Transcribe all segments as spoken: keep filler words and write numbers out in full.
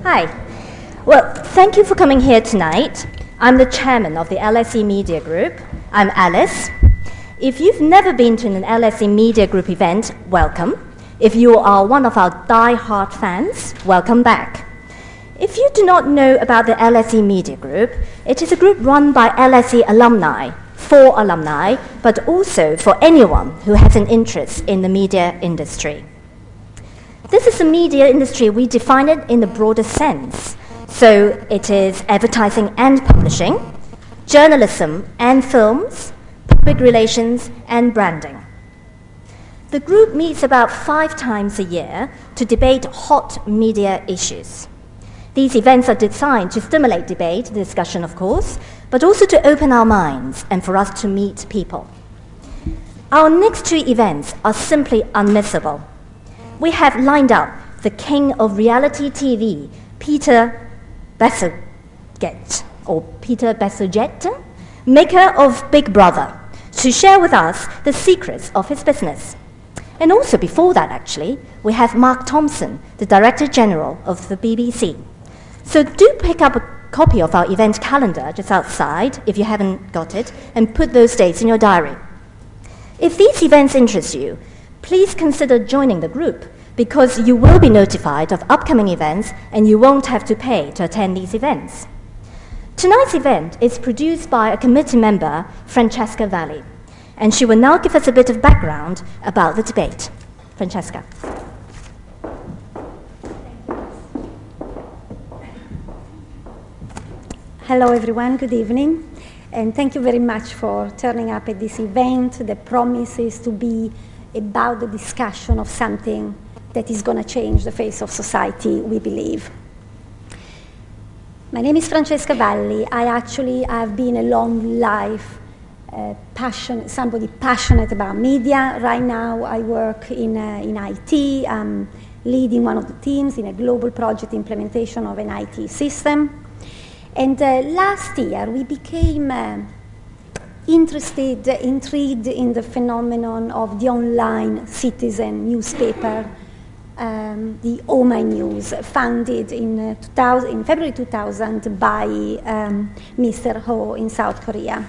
Hi. Well, thank you for coming here tonight. I'm the chairman of the L S E Media Group. I'm Alice. If you've never been to an L S E Media Group event, welcome. If you are one of our die-hard fans, welcome back. If you do not know about the L S E Media Group, it is a group run by L S E alumni, for alumni, but also for anyone who has an interest in the media industry. This is a media industry, we define it in the broader sense. So it is advertising and publishing, journalism and films, public relations and branding. The group meets about five times a year to debate hot media issues. These events are designed to stimulate debate, discussion of course, but also to open our minds and for us to meet people. Our next two events are simply unmissable. We have lined up the king of reality T V, Peter Bessarget, or Peter Bessarget, maker of Big Brother, to share with us the secrets of his business. And also before that, actually, we have Mark Thompson, the Director General of the B B C. So do pick up a copy of our event calendar just outside, if you haven't got it, and put those dates in your diary. If these events interest you, please consider joining the group, because you will be notified of upcoming events and you won't have to pay to attend these events. Tonight's event is produced by a committee member, Francesca Valli, and she will now give us a bit of background about the debate. Francesca. Hello everyone, good evening, and thank you very much for turning up at this event that promises to be about the discussion of something that is going to change the face of society, we believe. My name is Francesca Valli. I actually have been a long life uh, passion, somebody passionate about media. Right now I work in, uh, in I T. I'm leading one of the teams in a global project implementation of an I T system. And uh, last year we became uh, interested, intrigued in the phenomenon of the online citizen newspaper, um, the Oh My News, founded in, uh, two thousand, in February two thousand by um, Mister Ho in South Korea.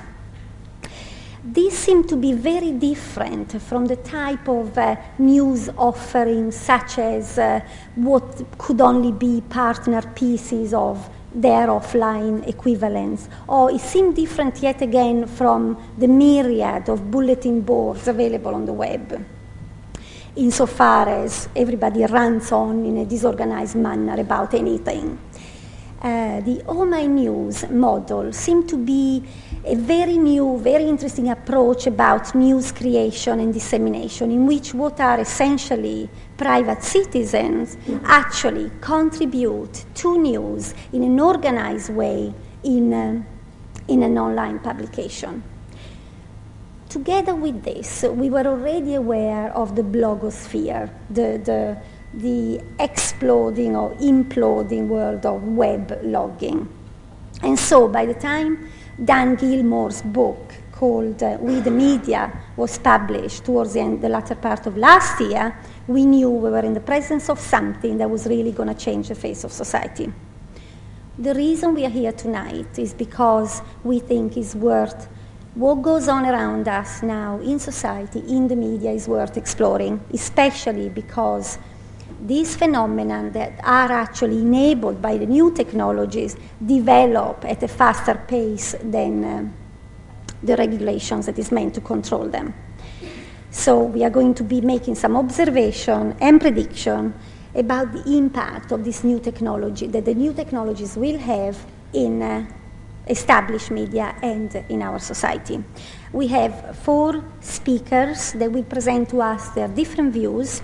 These seem to be very different from the type of uh, news offerings such as uh, what could only be partner pieces of their offline equivalents, or it seemed different yet again from the myriad of bulletin boards available on the web, insofar as everybody runs on in a disorganized manner about anything. Uh, the Oh My News model seemed to be a very new, very interesting approach about news creation and dissemination, in which what are essentially private citizens actually contribute to news in an organized way in, uh, in an online publication. Together with this, we were already aware of the blogosphere, the, the, the exploding or imploding world of web logging. And so by the time Dan Gilmore's book called uh, We the Media was published towards the, end, the latter part of last year, we knew we were in the presence of something that was really going to change the face of society. The reason we are here tonight is because we think it's worth, what goes on around us now in society, in the media, is worth exploring, especially because these phenomena that are actually enabled by the new technologies develop at a faster pace than uh, the regulations that is meant to control them. So we are going to be making some observation and prediction about the impact of this new technology, that the new technologies will have in uh, established media and in our society. We have four speakers that will present to us their different views.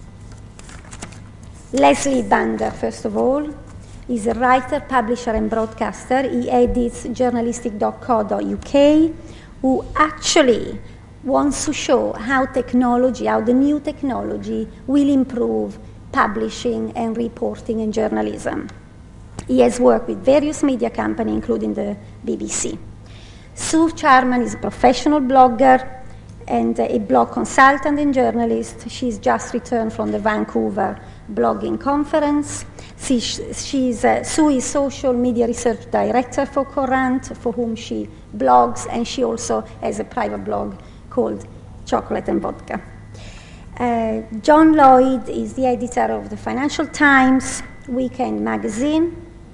Leslie Bander, first of all, is a writer, publisher, and broadcaster. He edits journalistic dot co dot U K, who actually wants to show how technology, how the new technology will improve publishing and reporting and journalism. He has worked with various media companies, including the B B C. Sue Charman is a professional blogger and a blog consultant and journalist. She's just returned from the Vancouver blogging conference. She, she's, uh, Sue is social media research director for Corant, for whom she blogs, and she also has a private blog called Chocolate and Vodka. Uh, John Lloyd is the editor of the Financial Times Weekend magazine,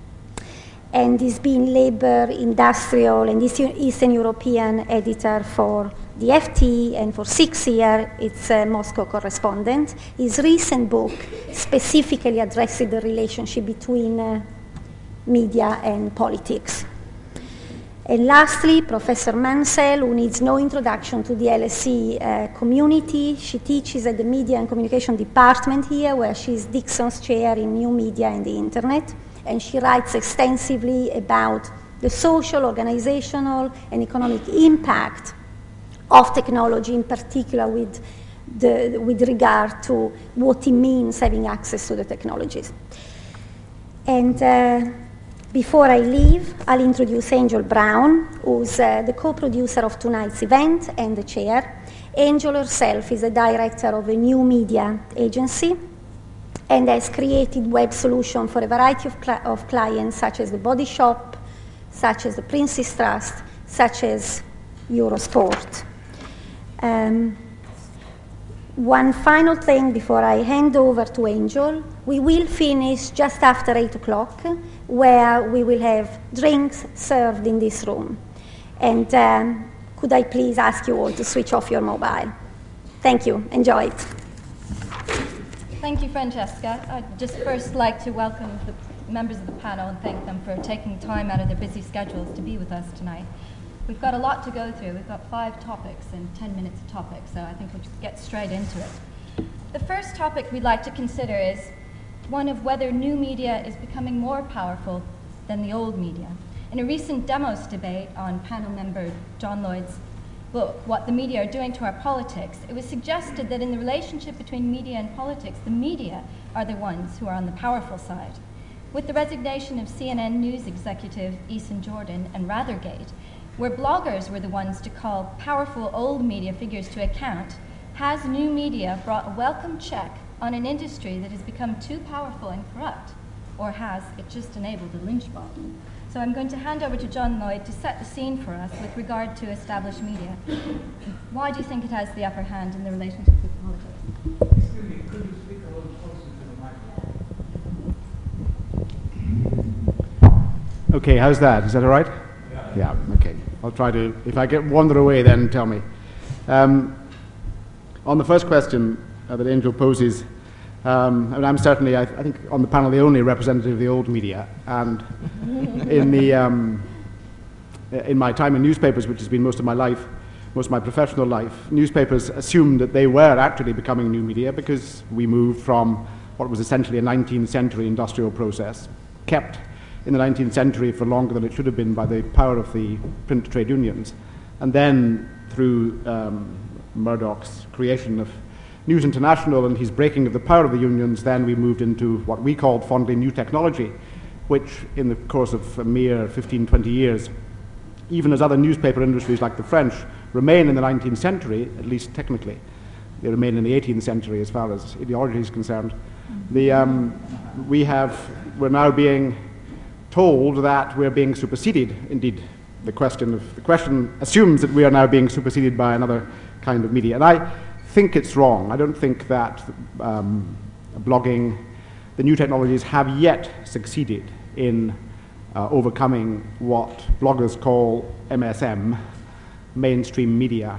and he's been labor, industrial, and Eastern European editor for the F T, and for six years it's a Moscow correspondent. His recent book specifically addresses the relationship between uh, media and politics. And lastly, Professor Mansell, who needs no introduction to the L S E uh, community. She teaches at the Media and Communication Department here, where she's Dixon's chair in New Media and the Internet. And she writes extensively about the social, organizational, and economic impact of technology, in particular with, the, with regard to what it means having access to the technologies. And uh, before I leave, I'll introduce Angel Brown, who's uh, the co-producer of tonight's event and the chair. Angel herself is a director of a new media agency and has created web solutions for a variety of, cl- of clients, such as the Body Shop, such as the Prince's Trust, such as Eurosport. Um, One final thing before I hand over to Angel. We will finish just after eight o'clock, where we will have drinks served in this room. And um, could I please ask you all to switch off your mobile? Thank you. Enjoy it. Thank you, Francesca. I'd just first like to welcome the members of the panel and thank them for taking time out of their busy schedules to be with us tonight. We've got a lot to go through. We've got five topics and ten minutes a topic, so I think we'll just get straight into it. The first topic we'd like to consider is one of whether new media is becoming more powerful than the old media. In a recent demos debate on panel member John Lloyd's book, What the Media Are Doing to Our Politics, it was suggested that in the relationship between media and politics, the media are the ones who are on the powerful side. With the resignation of C N N News executive Ethan Jordan and Rathergate, where bloggers were the ones to call powerful old media figures to account, has new media brought a welcome check on an industry that has become too powerful and corrupt, or has it just enabled a lynch mob? So I'm going to hand over to John Lloyd to set the scene for us with regard to established media. Why do you think it has the upper hand in the relationship with politics? Excuse me, could you speak a little closer to the microphone? Okay, how's that? Is that all right? Yeah, okay. I'll try to, if I get wander away, then tell me. Um, on the first question uh, that Angel poses, um, I mean, I'm certainly, I, th- I think, on the panel, the only representative of the old media. And in the um, in my time in newspapers, which has been most of my life, most of my professional life, newspapers assumed that they were actually becoming new media because we moved from what was essentially a nineteenth century industrial process, kept in the nineteenth century for longer than it should have been by the power of the print trade unions. And then through um, Murdoch's creation of News International and his breaking of the power of the unions, then we moved into what we called fondly new technology, which in the course of a mere fifteen, twenty years, even as other newspaper industries like the French remain in the nineteenth century, at least technically, they remain in the eighteenth century as far as ideology is concerned. The, um, we have, we're now being told that we're being superseded. Indeed, the question of the question assumes that we are now being superseded by another kind of media, and I think it's wrong. I don't think that um, blogging, the new technologies have yet succeeded in uh, overcoming what bloggers call M S M, mainstream media.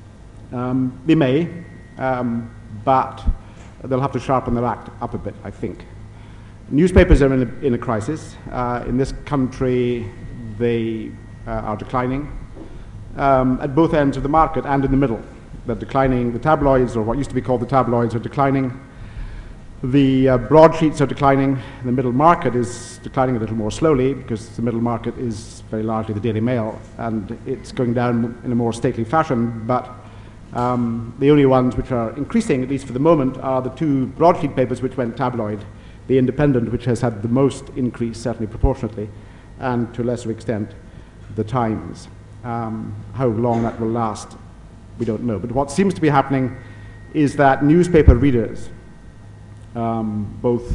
Um, they may, um, but they'll have to sharpen their act up a bit, I think. Newspapers are in a, in a crisis. Uh, in this country, they uh, are declining um, at both ends of the market and in the middle. They're declining. The tabloids, or what used to be called the tabloids, are declining. The uh, broadsheets are declining. The middle market is declining a little more slowly because the middle market is very largely the Daily Mail, and it's going down in a more stately fashion. But um, the only ones which are increasing, at least for the moment, are the two broadsheet papers which went tabloid. The Independent, which has had the most increase, certainly proportionately, and to a lesser extent, the Times. Um, how long that will last, we don't know. But what seems to be happening is that newspaper readers, um, both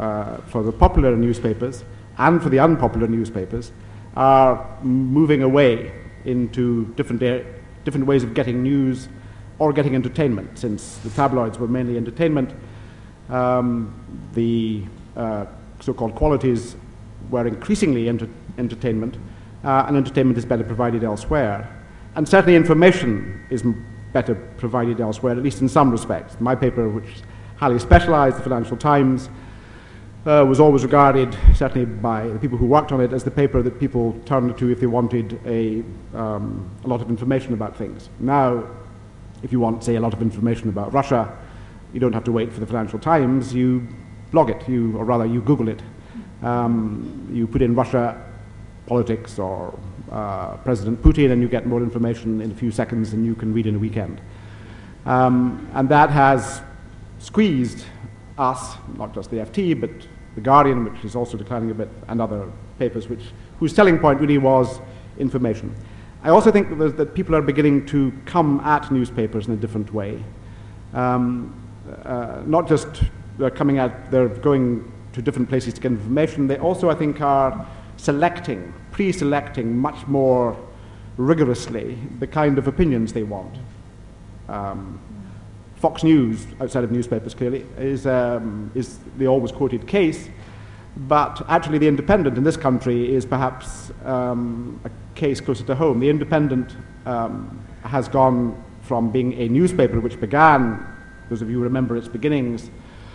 uh, for the popular newspapers and for the unpopular newspapers are moving away into different, a- different ways of getting news or getting entertainment. Since the tabloids were mainly entertainment, um, the uh, so-called qualities were increasingly enter- entertainment, uh, and entertainment is better provided elsewhere. And certainly information is m- better provided elsewhere, at least in some respects. My paper, which is highly specialized, the Financial Times, uh, was always regarded, certainly by the people who worked on it, as the paper that people turned to if they wanted a, um, a lot of information about things. Now, if you want, say, a lot of information about Russia, you don't have to wait for the Financial Times, you blog it, you, or rather you Google it. Um, you put in Russia politics or uh, President Putin and you get more information in a few seconds than you can read in a weekend. Um, and that has squeezed us, not just the F T, but the Guardian, which is also declining a bit, and other papers which, whose selling point really was information. I also think that, that people are beginning to come at newspapers in a different way. Um, uh, not just they're coming at, they're going to different places to get information, they also, I think, are selecting, pre-selecting much more rigorously the kind of opinions they want. Um, Fox News, outside of newspapers clearly, is, um, is the always quoted case, but actually the Independent in this country is perhaps um, a case closer to home. The Independent um, has gone from being a newspaper which began, those of you who remember its beginnings,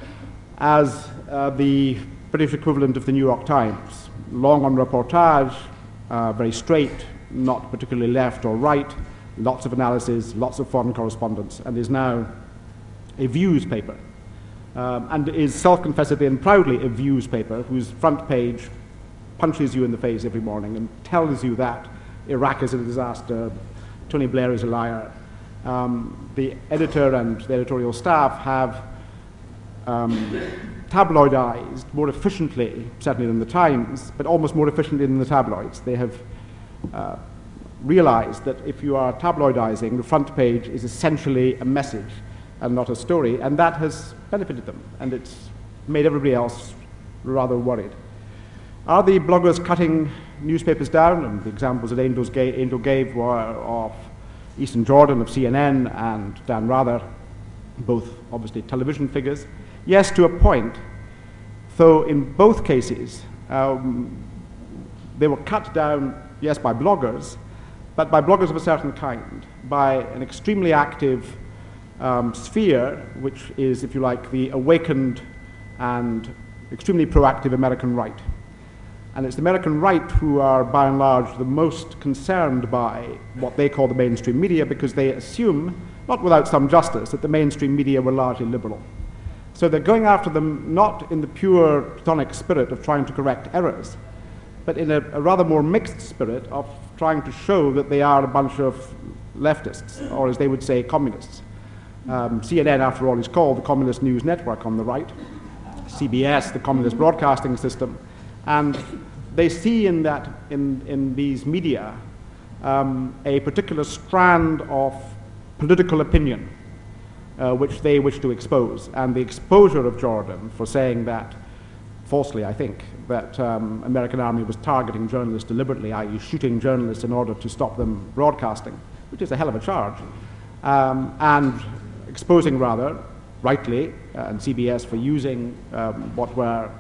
as uh, the British equivalent of the New York Times. Long on reportage, uh, very straight, not particularly left or right, lots of analysis, lots of foreign correspondence, and is now a views paper. Um, and is self-confessedly and proudly a views paper whose front page punches you in the face every morning and tells you that Iraq is a disaster, Tony Blair is a liar. Um, the editor and the editorial staff have um, tabloidized more efficiently, certainly than the Times, but almost more efficiently than the tabloids. They have uh, realized that if you are tabloidizing, the front page is essentially a message and not a story, and that has benefited them, and it's made everybody else rather worried. Are the bloggers cutting newspapers down? And the examples that Angel gave, Angel gave were of Easton Jordan of C N N and Dan Rather, both obviously television figures. Yes, to a point, though in both cases um, they were cut down, yes, by bloggers, but by bloggers of a certain kind, by an extremely active um, sphere, which is, if you like, the awakened and extremely proactive American right. And it's the American right who are, by and large, the most concerned by what they call the mainstream media, because they assume, not without some justice, that the mainstream media were largely liberal. So they're going after them not in the pure Platonic spirit of trying to correct errors, but in a, a rather more mixed spirit of trying to show that they are a bunch of leftists, or as they would say, communists. Um, C N N, after all, is called the Communist News Network on the right, C B S, the Communist Broadcasting System, and they see in that, in, in these media, um, a particular strand of political opinion, uh, which they wish to expose. And the exposure of Jordan for saying that, falsely I think, that um, American army was targeting journalists deliberately, that is shooting journalists in order to stop them broadcasting, which is a hell of a charge, um, and exposing rather, rightly, uh, and C B S for using um, what were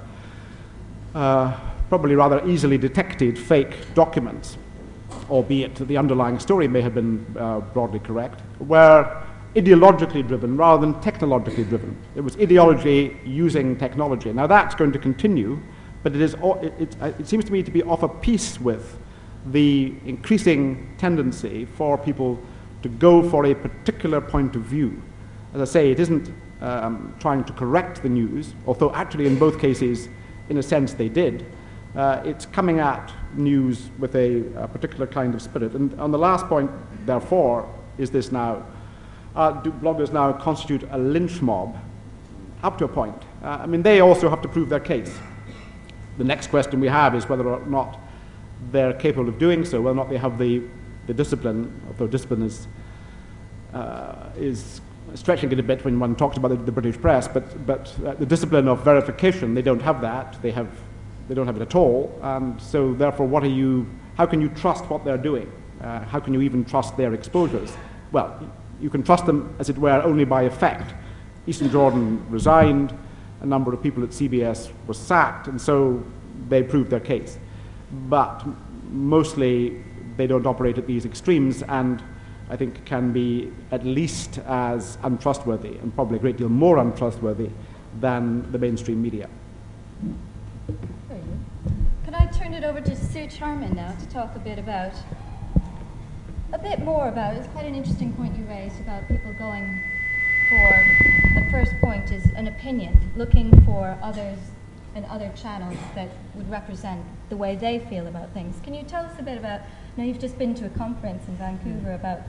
uh, probably rather easily detected fake documents, albeit that the underlying story may have been uh, broadly correct, were ideologically driven rather than technologically driven. It was ideology using technology. Now that's going to continue, but it, is, it, it, it seems to me to be off a piece with the increasing tendency for people to go for a particular point of view. As I say, it isn't um, trying to correct the news, although actually in both cases, in a sense, they did. Uh, it's coming at news with a, a particular kind of spirit. And on the last point, therefore, is this now, uh, do bloggers now constitute a lynch mob? Up to a point. Uh, I mean, they also have to prove their case. The next question we have is whether or not they're capable of doing so, whether or not they have the, the discipline, although discipline is, uh, is stretching it a bit when one talks about the, the British press, but, but uh, the discipline of verification, they don't have that. They, have, they don't have it at all. And so therefore, what are you, how can you trust what they're doing? Uh, how can you even trust their exposures? Well, you can trust them, as it were, only by effect. Eastern Jordan resigned, a number of people at C B S were sacked, and so they proved their case. But mostly, they don't operate at these extremes, and I think can be at least as untrustworthy, and probably a great deal more untrustworthy, than the mainstream media. Very good. Could I turn it over to Sue Charman now to talk a bit about, a bit more about, it's quite an interesting point you raised about people going for, the first point is an opinion, looking for others and other channels that would represent the way they feel about things. Can you tell us a bit about, now you've just been to a conference in Vancouver about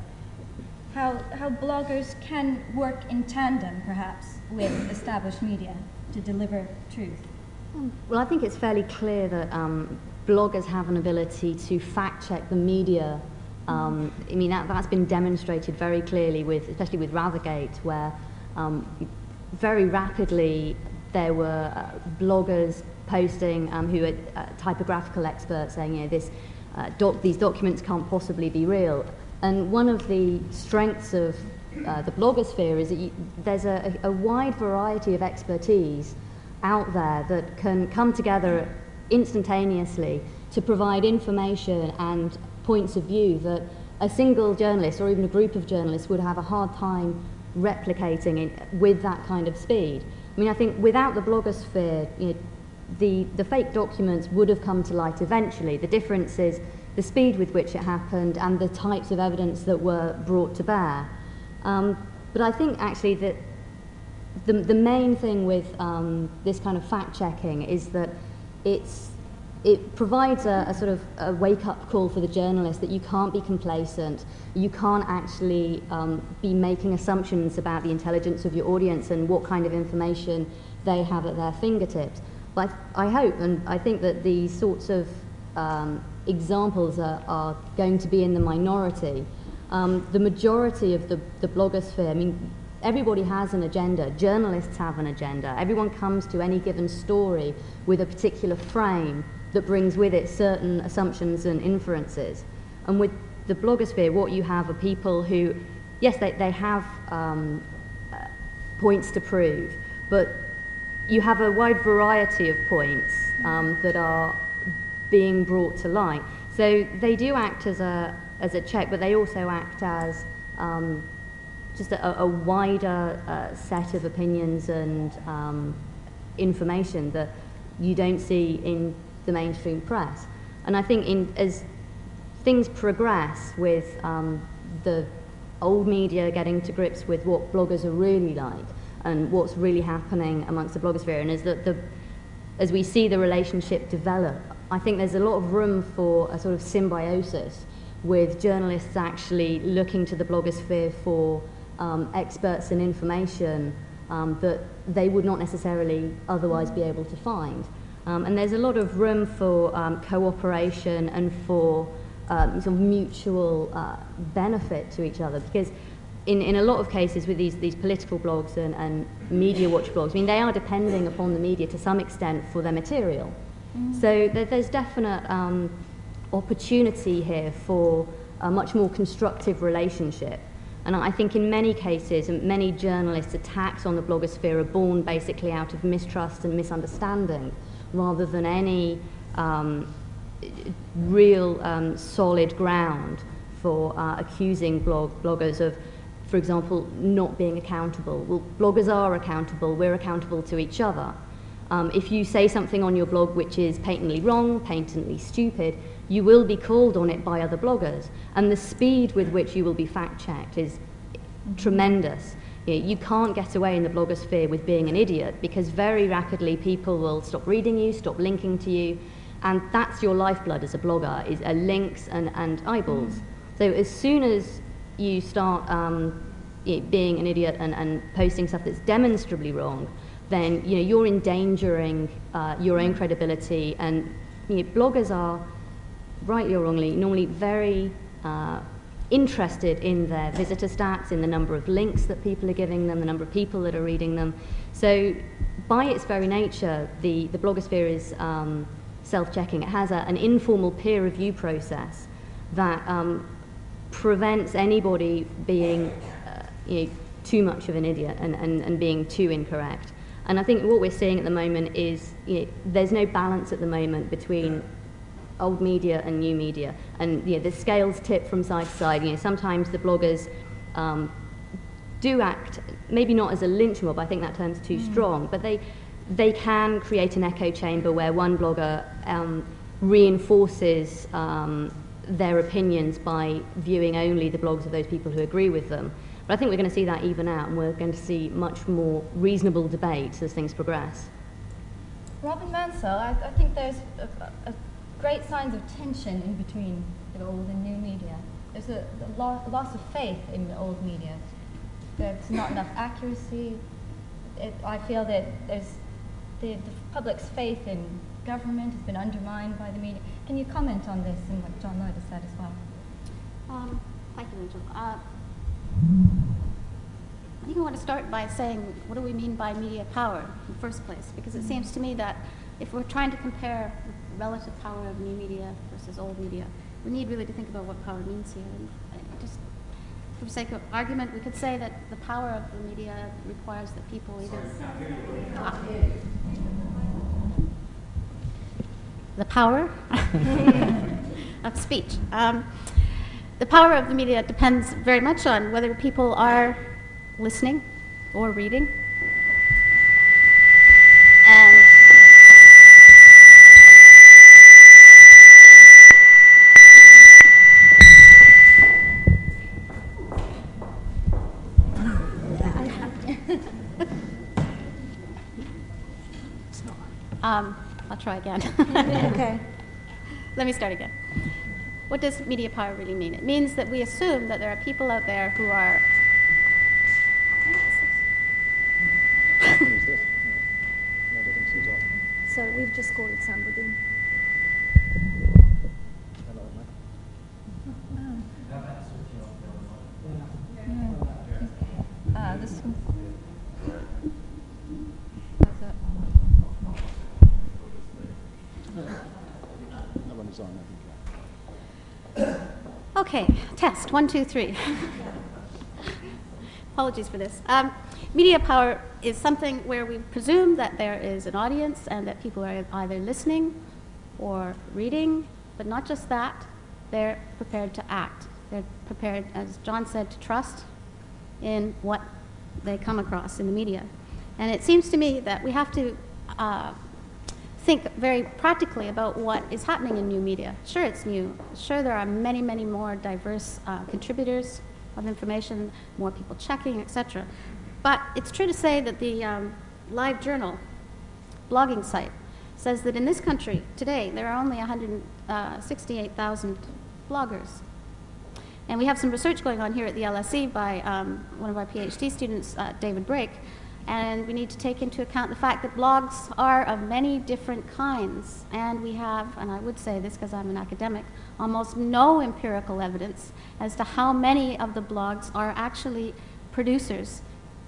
how, how bloggers can work in tandem, perhaps, with established media to deliver truth? Well, I think it's fairly clear that um, bloggers have an ability to fact-check the media. Um, I mean, that, that's been demonstrated very clearly, with, especially with Rathergate, where um, very rapidly there were uh, bloggers posting um, who are uh, typographical experts saying, you know, this, uh, doc these documents can't possibly be real. And one of the strengths of uh, the blogosphere is that you, there's a, a wide variety of expertise out there that can come together instantaneously to provide information and points of view that a single journalist or even a group of journalists would have a hard time replicating it with that kind of speed. I mean, I think without the blogosphere, you know, the, the fake documents would have come to light eventually. The difference is the speed with which it happened and the types of evidence that were brought to bear. Um, but I think actually that the, the main thing with um, this kind of fact-checking is that it's it provides a, a sort of a wake-up call for the journalist that you can't be complacent, you can't actually um, be making assumptions about the intelligence of your audience and what kind of information they have at their fingertips. But I, I hope, and I think that these sorts of um, examples are, are going to be in the minority. Um, the majority of the, the blogosphere, I mean, everybody has an agenda. Journalists have an agenda. Everyone comes to any given story with a particular frame that brings with it certain assumptions and inferences. And with the blogosphere, what you have are people who, yes, they, they have um, uh, points to prove, but you have a wide variety of points um, that are being brought to light. So they do act as a, as a check, but they also act as um, just a, a wider uh, set of opinions and um, information that you don't see in the mainstream press. And I think in, as things progress with um, the old media getting to grips with what bloggers are really like and what's really happening amongst the blogosphere, and as, the, the, as we see the relationship develop, I think there's a lot of room for a sort of symbiosis with journalists actually looking to the blogosphere for um, experts and information um, that they would not necessarily otherwise be able to find. Um, and there's a lot of room for um, cooperation and for um, sort of mutual uh, benefit to each other, because in, in a lot of cases with these, these political blogs and, and media watch blogs, I mean, they are depending upon the media to some extent for their material. Mm. So there, there's definite um, opportunity here for a much more constructive relationship. And I think in many cases, and many journalists' attacks on the blogosphere are born basically out of mistrust and misunderstanding, rather than any um, real um, solid ground for uh, accusing blog bloggers of, for example, not being accountable. Well, bloggers are accountable. We're accountable to each other. Um, if you say something on your blog which is patently wrong, patently stupid, you will be called on it by other bloggers. And the speed with which you will be fact-checked is tremendous. You know, you can't get away in the blogosphere with being an idiot, because very rapidly people will stop reading you, stop linking to you, and that's your lifeblood as a blogger, is uh, links and, and eyeballs. Mm. So as soon as you start um, you know, being an idiot and, and posting stuff that's demonstrably wrong, then you know, you're endangering uh, your own credibility. And you know, bloggers are, rightly or wrongly, normally very uh, interested in their visitor stats, in the number of links that people are giving them, the number of people that are reading them. So by its very nature, the, the blogosphere is um, self-checking. It has a, an informal peer review process that um, prevents anybody being uh, you know, too much of an idiot and, and, and being too incorrect. And I think what we're seeing at the moment is you know, there's no balance at the moment between old media and new media. And you know, the scales tip from side to side. You know, sometimes the bloggers um, do act, maybe not as a lynch mob, I think that term's too mm. strong, but they, they can create an echo chamber where one blogger um, reinforces um, their opinions by viewing only the blogs of those people who agree with them. But I think we're going to see that even out, and we're going to see much more reasonable debate as things progress. Robin Mansell, I, I think there's a, a great signs of tension in between the old and new media. There's a, a, lo a loss of faith in the old media. There's not enough accuracy. It, I feel that there's the, the public's faith in government has been undermined by the media. Can you comment on this and what John Lloyd has said as well? Um, thank you, Rachel. Uh, I think I want to start by saying, what do we mean by media power in the first place? Because it seems to me that if we're trying to compare the relative power of new media versus old media, we need really to think about what power means here. And I just, for the sake of argument, we could say that the power of the media requires that people either... Ah. The power of speech. Um, the power of the media depends very much on whether people are listening or reading. And um, I'll try again. Okay. Let me start again. What does media power really mean? It means that we assume that there are people out there who are So we've just called somebody. Uh, this one. That one is on, I think. Okay, test, one, two, three. Apologies for this. Um, media power is something where we presume that there is an audience and that people are either listening or reading, but not just that, they're prepared to act. They're prepared, as John said, to trust in what they come across in the media. And it seems to me that we have to uh, think very practically about what is happening in new media. Sure, it's new. Sure, there are many, many more diverse uh, contributors of information, more people checking, et cetera. But it's true to say that the um, Live Journal blogging site says that in this country today there are only one hundred sixty-eight thousand bloggers. And we have some research going on here at the L S E by um, one of our PhD students, uh, David Brake, and we need to take into account the fact that blogs are of many different kinds, and we have, and I would say this because I'm an academic, almost no empirical evidence as to how many of the blogs are actually producers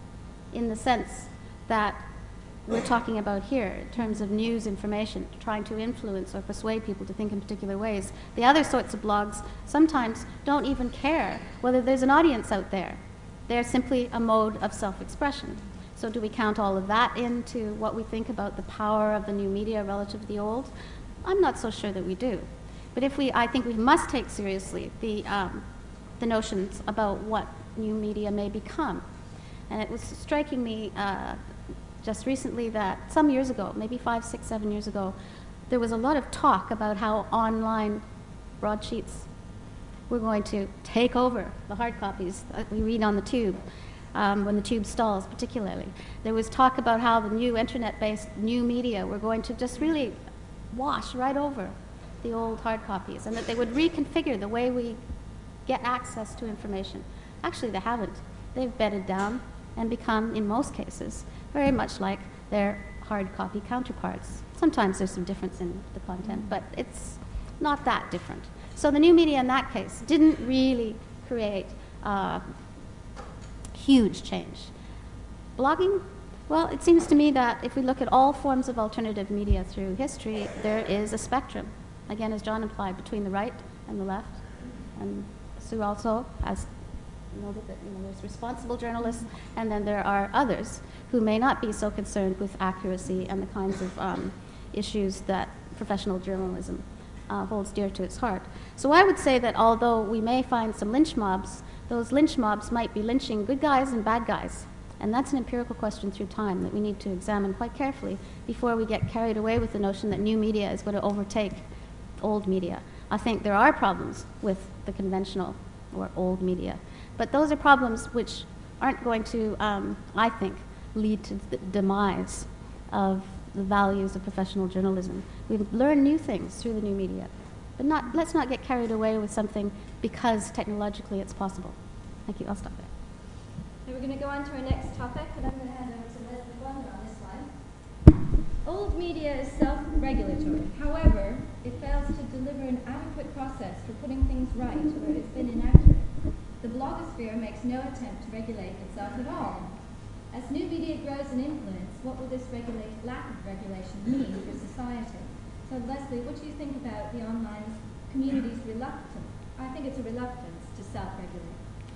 in the sense that we're talking about here in terms of news information, trying to influence or persuade people to think in particular ways. The other sorts of blogs sometimes don't even care whether there's an audience out there. They're simply a mode of self-expression. So do we count all of that into what we think about the power of the new media relative to the old? I'm not so sure that we do. But if we, I think we must take seriously the, um, the notions about what new media may become. And it was striking me uh, just recently that some years ago, maybe five, six, seven years ago, there was a lot of talk about how online broadsheets were going to take over the hard copies that we read on the tube, um, when the tube stalls particularly. There was talk about how the new internet-based new media were going to just really wash right over the old hard copies, and that they would reconfigure the way we get access to information. Actually, they haven't. They've bedded down and become, in most cases, very much like their hard copy counterparts. Sometimes there's some difference in the content, but it's not that different. So the new media in that case didn't really create uh, huge change. Blogging, well, it seems to me that if we look at all forms of alternative media through history, there is a spectrum, again, as John implied, between the right and the left. And Sue also has noted that, you know, there's responsible journalists, and then there are others who may not be so concerned with accuracy and the kinds of um, issues that professional journalism uh, holds dear to its heart. So I would say that although we may find some lynch mobs, those lynch mobs might be lynching good guys and bad guys. And that's an empirical question through time that we need to examine quite carefully before we get carried away with the notion that new media is going to overtake old media. I think there are problems with the conventional or old media, but those are problems which aren't going to, um, I think, lead to the demise of the values of professional journalism. We've learned new things through the new media, but not, let's not get carried away with something because technologically it's possible. Thank you. I'll stop there. So we're going to go on to our next topic, and I'm going to hand over to Leslie Wonder on this one. Old media is self-regulatory. However, it fails to deliver an adequate process for putting things right where it's been inaccurate. The blogosphere makes no attempt to regulate itself at all. As new media grows in influence, what will this regulate, lack of regulation mean for society? So Leslie, what do you think about the online community's reluctance? I think it's a reluctance to self-regulate.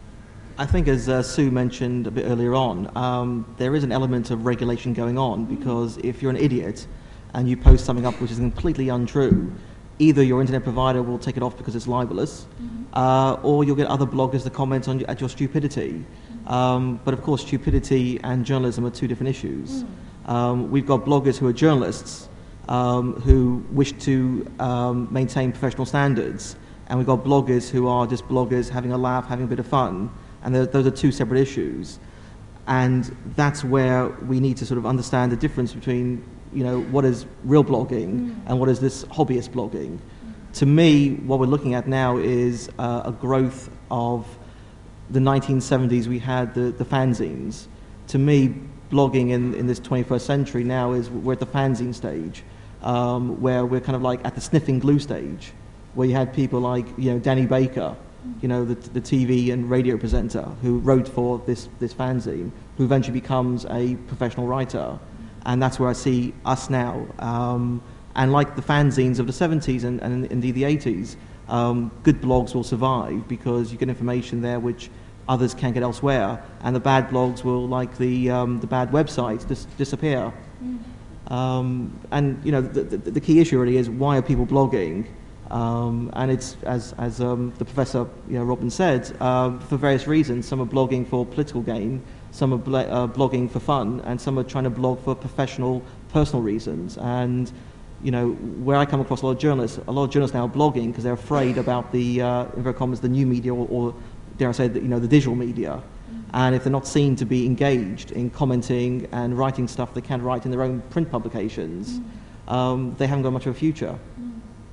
I think, as uh, Sue mentioned a bit earlier on, um, there is an element of regulation going on, because if you're an idiot and you post something up which is completely untrue, either your internet provider will take it off because it's libelous, mm-hmm. uh, or you'll get other bloggers to comment on at your stupidity. Mm-hmm. Um, but of course, stupidity and journalism are two different issues. Mm-hmm. Um, we've got bloggers who are journalists um, who wish to um, maintain professional standards, and we've got bloggers who are just bloggers having a laugh, having a bit of fun. And those are two separate issues. And that's where we need to sort of understand the difference between, you know, what is real blogging mm. and what is this hobbyist blogging. Mm. To me, what we're looking at now is uh, a growth of the nineteen seventies. We had the, the fanzines. To me, blogging in, in this twenty-first century now is we're at the fanzine stage, um, where we're kind of like at the sniffing glue stage, where you had people like, you know, Danny Baker, you know, the, the T V and radio presenter who wrote for this, this fanzine, who eventually becomes a professional writer. And that's where I see us now. Um, and like the fanzines of the seventies and, and indeed the eighties, um, good blogs will survive because you get information there which others can't get elsewhere. And the bad blogs will, like the, um, the bad websites, dis- disappear. Mm. Um, and, you know, the, the, the key issue really is, why are people blogging? Um, and it's, as, as um, the Professor you know, Robin said, um, for various reasons. Some are blogging for political gain, some are bl- uh, blogging for fun, and some are trying to blog for professional, personal reasons. And, you know, where I come across a lot of journalists, a lot of journalists now are blogging because they're afraid about the, uh, in inverted commas, the new media, or, or dare I say, the, you know, the digital media. Mm-hmm. And if they're not seen to be engaged in commenting and writing stuff they can't write in their own print publications, mm-hmm. um, they haven't got much of a future. Mm-hmm.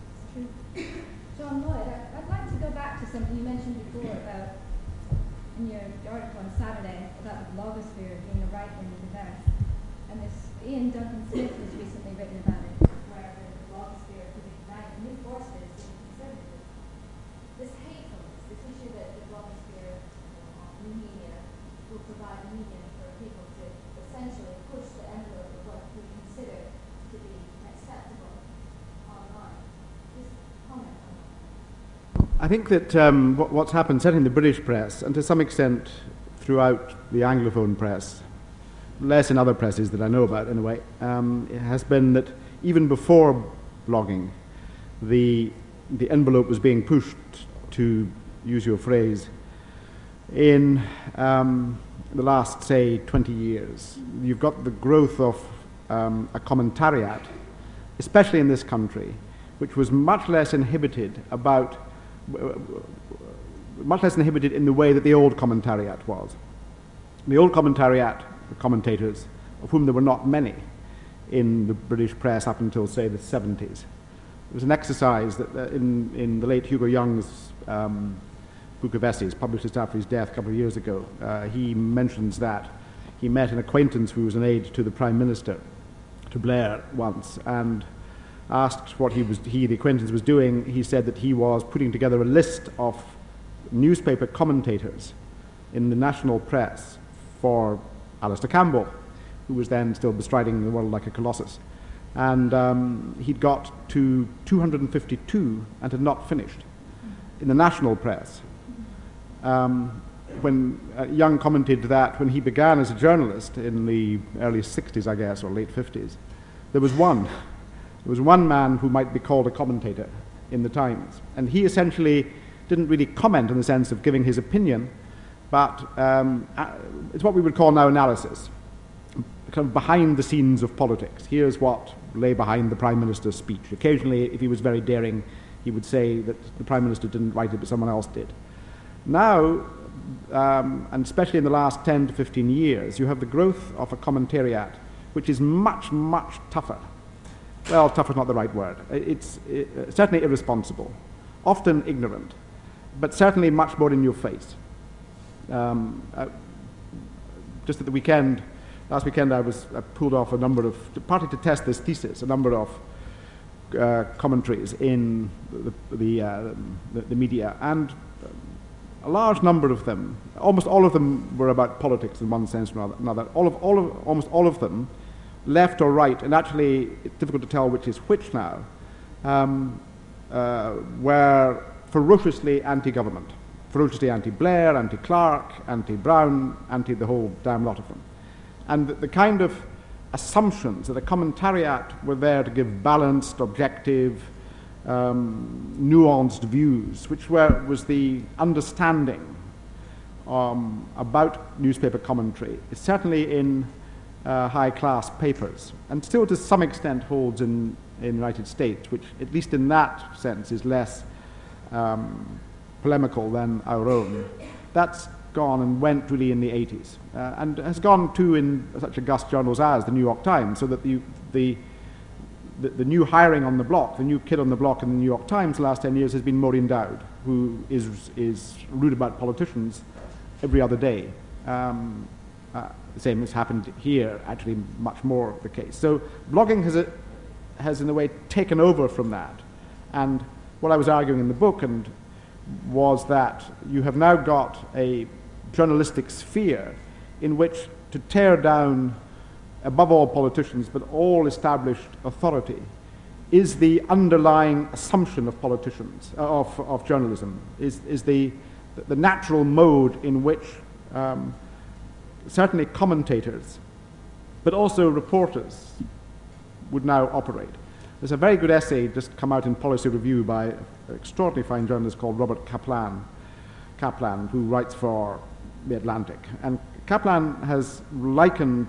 Lloyd, I'd like to go back to something you mentioned before about, in your article on Saturday, about the blogosphere being a right-wing diverse. And this Ian Duncan Smith has recently written about it, where the blogosphere could be right and new forces being conservative. This hatefulness, this issue that the blogosphere, new media, will provide a medium for people to essentially push the envelope of what we consider to be acceptable online. Just comment on that. I think that um, what, what's happened, certainly in the British press, and to some extent throughout the Anglophone press, less in other presses that I know about in a way, um, it has been that even before blogging, the, the envelope was being pushed, to use your phrase, in um, the last, say, twenty years. You've got the growth of um, a commentariat, especially in this country, which was much less inhibited about much less inhibited in the way that the old commentariat was. The old commentariat, the commentators, of whom there were not many in the British press up until, say, the seventies. It was an exercise that uh, in, in the late Hugo Young's um, book of essays, published just after his death a couple of years ago, uh, he mentions that he met an acquaintance who was an aide to the Prime Minister, to Blair, once, and asked what he was, he, the acquaintance, was doing. He said that he was putting together a list of newspaper commentators in the national press for Alistair Campbell, who was then still bestriding the world like a colossus. And um, he'd got to two hundred fifty-two and had not finished in the national press. Um, when uh, Young commented that when he began as a journalist in the early sixties, I guess, or late fifties, there was one. There was one man who might be called a commentator in the Times. And he essentially didn't really comment in the sense of giving his opinion, but um, uh, it's what we would call now analysis, kind of behind the scenes of politics. Here's what lay behind the Prime Minister's speech. Occasionally, if he was very daring, he would say that the Prime Minister didn't write it, but someone else did. Now, um, and especially in the last ten to fifteen years, you have the growth of a commentariat, which is much, much tougher. Well, tougher is not the right word. It's it, certainly irresponsible, often ignorant, but certainly much more in your face. Um, uh, just at the weekend, last weekend, I was I pulled off a number of, partly to test this thesis, a number of uh, commentaries in the the, uh, the the media, and a large number of them, almost all of them, were about politics in one sense or another. All of all of almost all of them, left or right, and actually it's difficult to tell which is which now, um, uh, were ferociously anti-government, ferociously anti-Blair, anti-Clark, anti-Brown, anti the whole damn lot of them. And the, the kind of assumptions that a commentariat were there to give balanced, objective, um, nuanced views, which were was the understanding um, about newspaper commentary, is certainly in uh, high-class papers, and still to some extent holds in in the United States, which at least in that sense is less um, polemical than our own. That's gone and went really in the eighties, uh, and has gone too in such august journals as the New York Times, so that the, the the the new hiring on the block, the new kid on the block in the New York Times the last ten years has been Maureen Dowd, who is is rude about politicians every other day. Um, uh, the same has happened here, actually much more the case. So blogging has, a, has in a way taken over from that. And what I was arguing in the book and was that you have now got a journalistic sphere in which to tear down, above all politicians, but all established authority, is the underlying assumption of politicians, uh, of, of journalism, is, is the, the natural mode in which um, certainly commentators, but also reporters, would now operate. There's a very good essay just come out in Policy Review by an extraordinarily fine journalist called Robert Kaplan, Kaplan, who writes for The Atlantic. And Kaplan has likened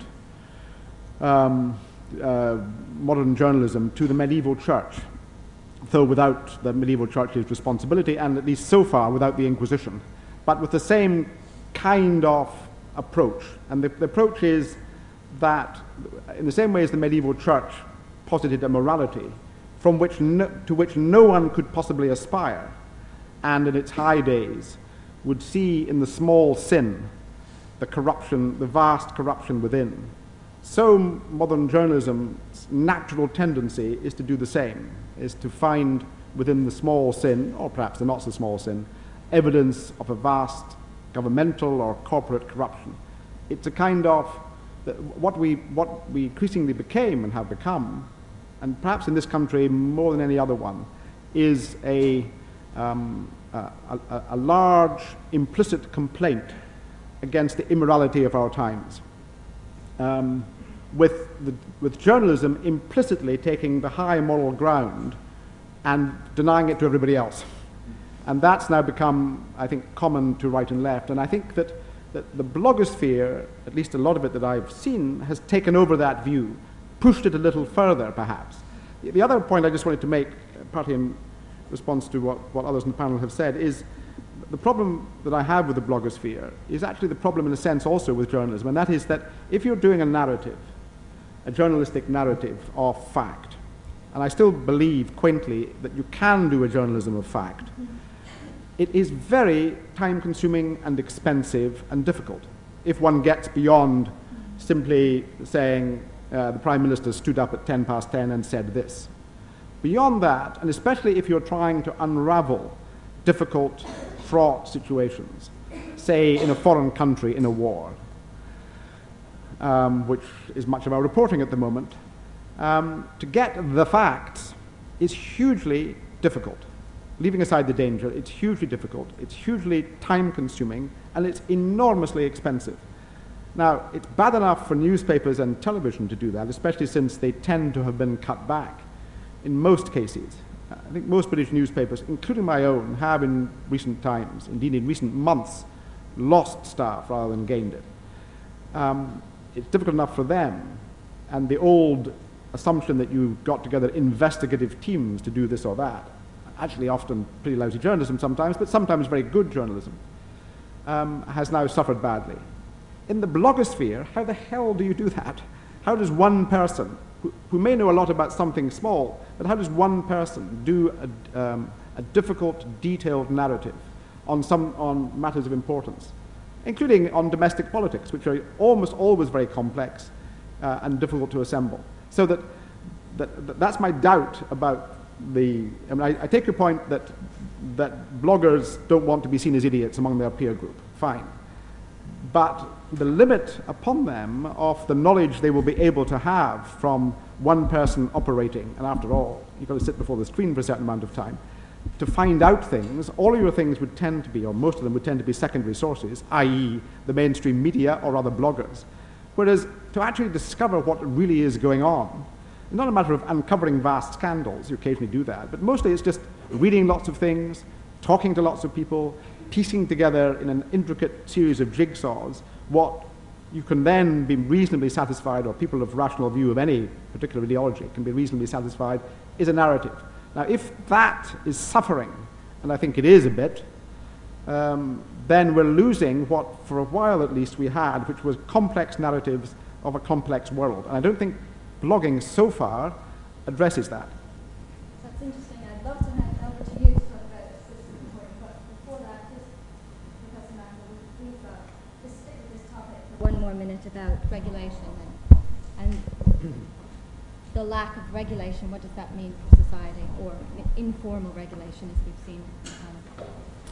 um, uh, modern journalism to the medieval church, though without the medieval church's responsibility, and at least so far without the Inquisition, but with the same kind of approach. And the, the approach is that, in the same way as the medieval church posited a morality from which no, to which no one could possibly aspire, and in its high days would see in the small sin the corruption, the vast corruption within, so modern journalism's natural tendency is to do the same, is to find within the small sin, or perhaps the not so small sin, evidence of a vast governmental or corporate corruption. It's a kind of what we what we increasingly became and have become, and perhaps in this country more than any other one, is a um, a, a, a large implicit complaint against the immorality of our times, um, with the, with journalism implicitly taking the high moral ground and denying it to everybody else. And that's now become, I think, common to right and left. And I think that, that the blogosphere, at least a lot of it that I've seen, has taken over that view, pushed it a little further, perhaps. The, the other point I just wanted to make, partly in response to what, what others in the panel have said, is the problem that I have with the blogosphere is actually the problem in a sense also with journalism, and that is that if you're doing a narrative, a journalistic narrative of fact, and I still believe quaintly that you can do a journalism of fact, it is very time-consuming and expensive and difficult if one gets beyond simply saying uh, the Prime Minister stood up at ten past ten and said this. Beyond that, and especially if you're trying to unravel difficult, fraught situations, say in a foreign country in a war, um, which is much of our reporting at the moment, um, to get the facts is hugely difficult. Leaving aside the danger, it's hugely difficult, it's hugely time-consuming, and it's enormously expensive. Now, it's bad enough for newspapers and television to do that, especially since they tend to have been cut back in most cases. I think most British newspapers, including my own, have in recent times, indeed in recent months, lost staff rather than gained it. Um, it's difficult enough for them, and the old assumption that you got together investigative teams to do this or that, actually often pretty lousy journalism sometimes, but sometimes very good journalism, um, has now suffered badly. In the blogosphere, how the hell do you do that? How does one person, who, who may know a lot about something small, but how does one person do a, um, a difficult, detailed narrative on, some, on matters of importance, including on domestic politics, which are almost always very complex uh, and difficult to assemble? So that, that, that that's my doubt about the, I mean, I, I take your point that, that bloggers don't want to be seen as idiots among their peer group. Fine. But the limit upon them of the knowledge they will be able to have from one person operating, and after all, you've got to sit before the screen for a certain amount of time, to find out things, all of your things would tend to be, or most of them would tend to be secondary sources, that is the mainstream media or other bloggers. Whereas to actually discover what really is going on, it's not a matter of uncovering vast scandals, you occasionally do that, but mostly it's just reading lots of things, talking to lots of people, piecing together in an intricate series of jigsaws what you can then be reasonably satisfied, or people of rational view of any particular ideology can be reasonably satisfied, is a narrative. Now, if that is suffering, and I think it is a bit, um, then we're losing what, for a while at least, we had, which was complex narratives of a complex world. And I don't think blogging so far addresses that. That's interesting. I'd love to hand it over to you to talk about citizen reporting, but before that, just Professor Mandel, please uh, just stick with this topic for one more minute about regulation and, and the lack of regulation. What does that mean for society, or informal regulation as we've seen in Canada?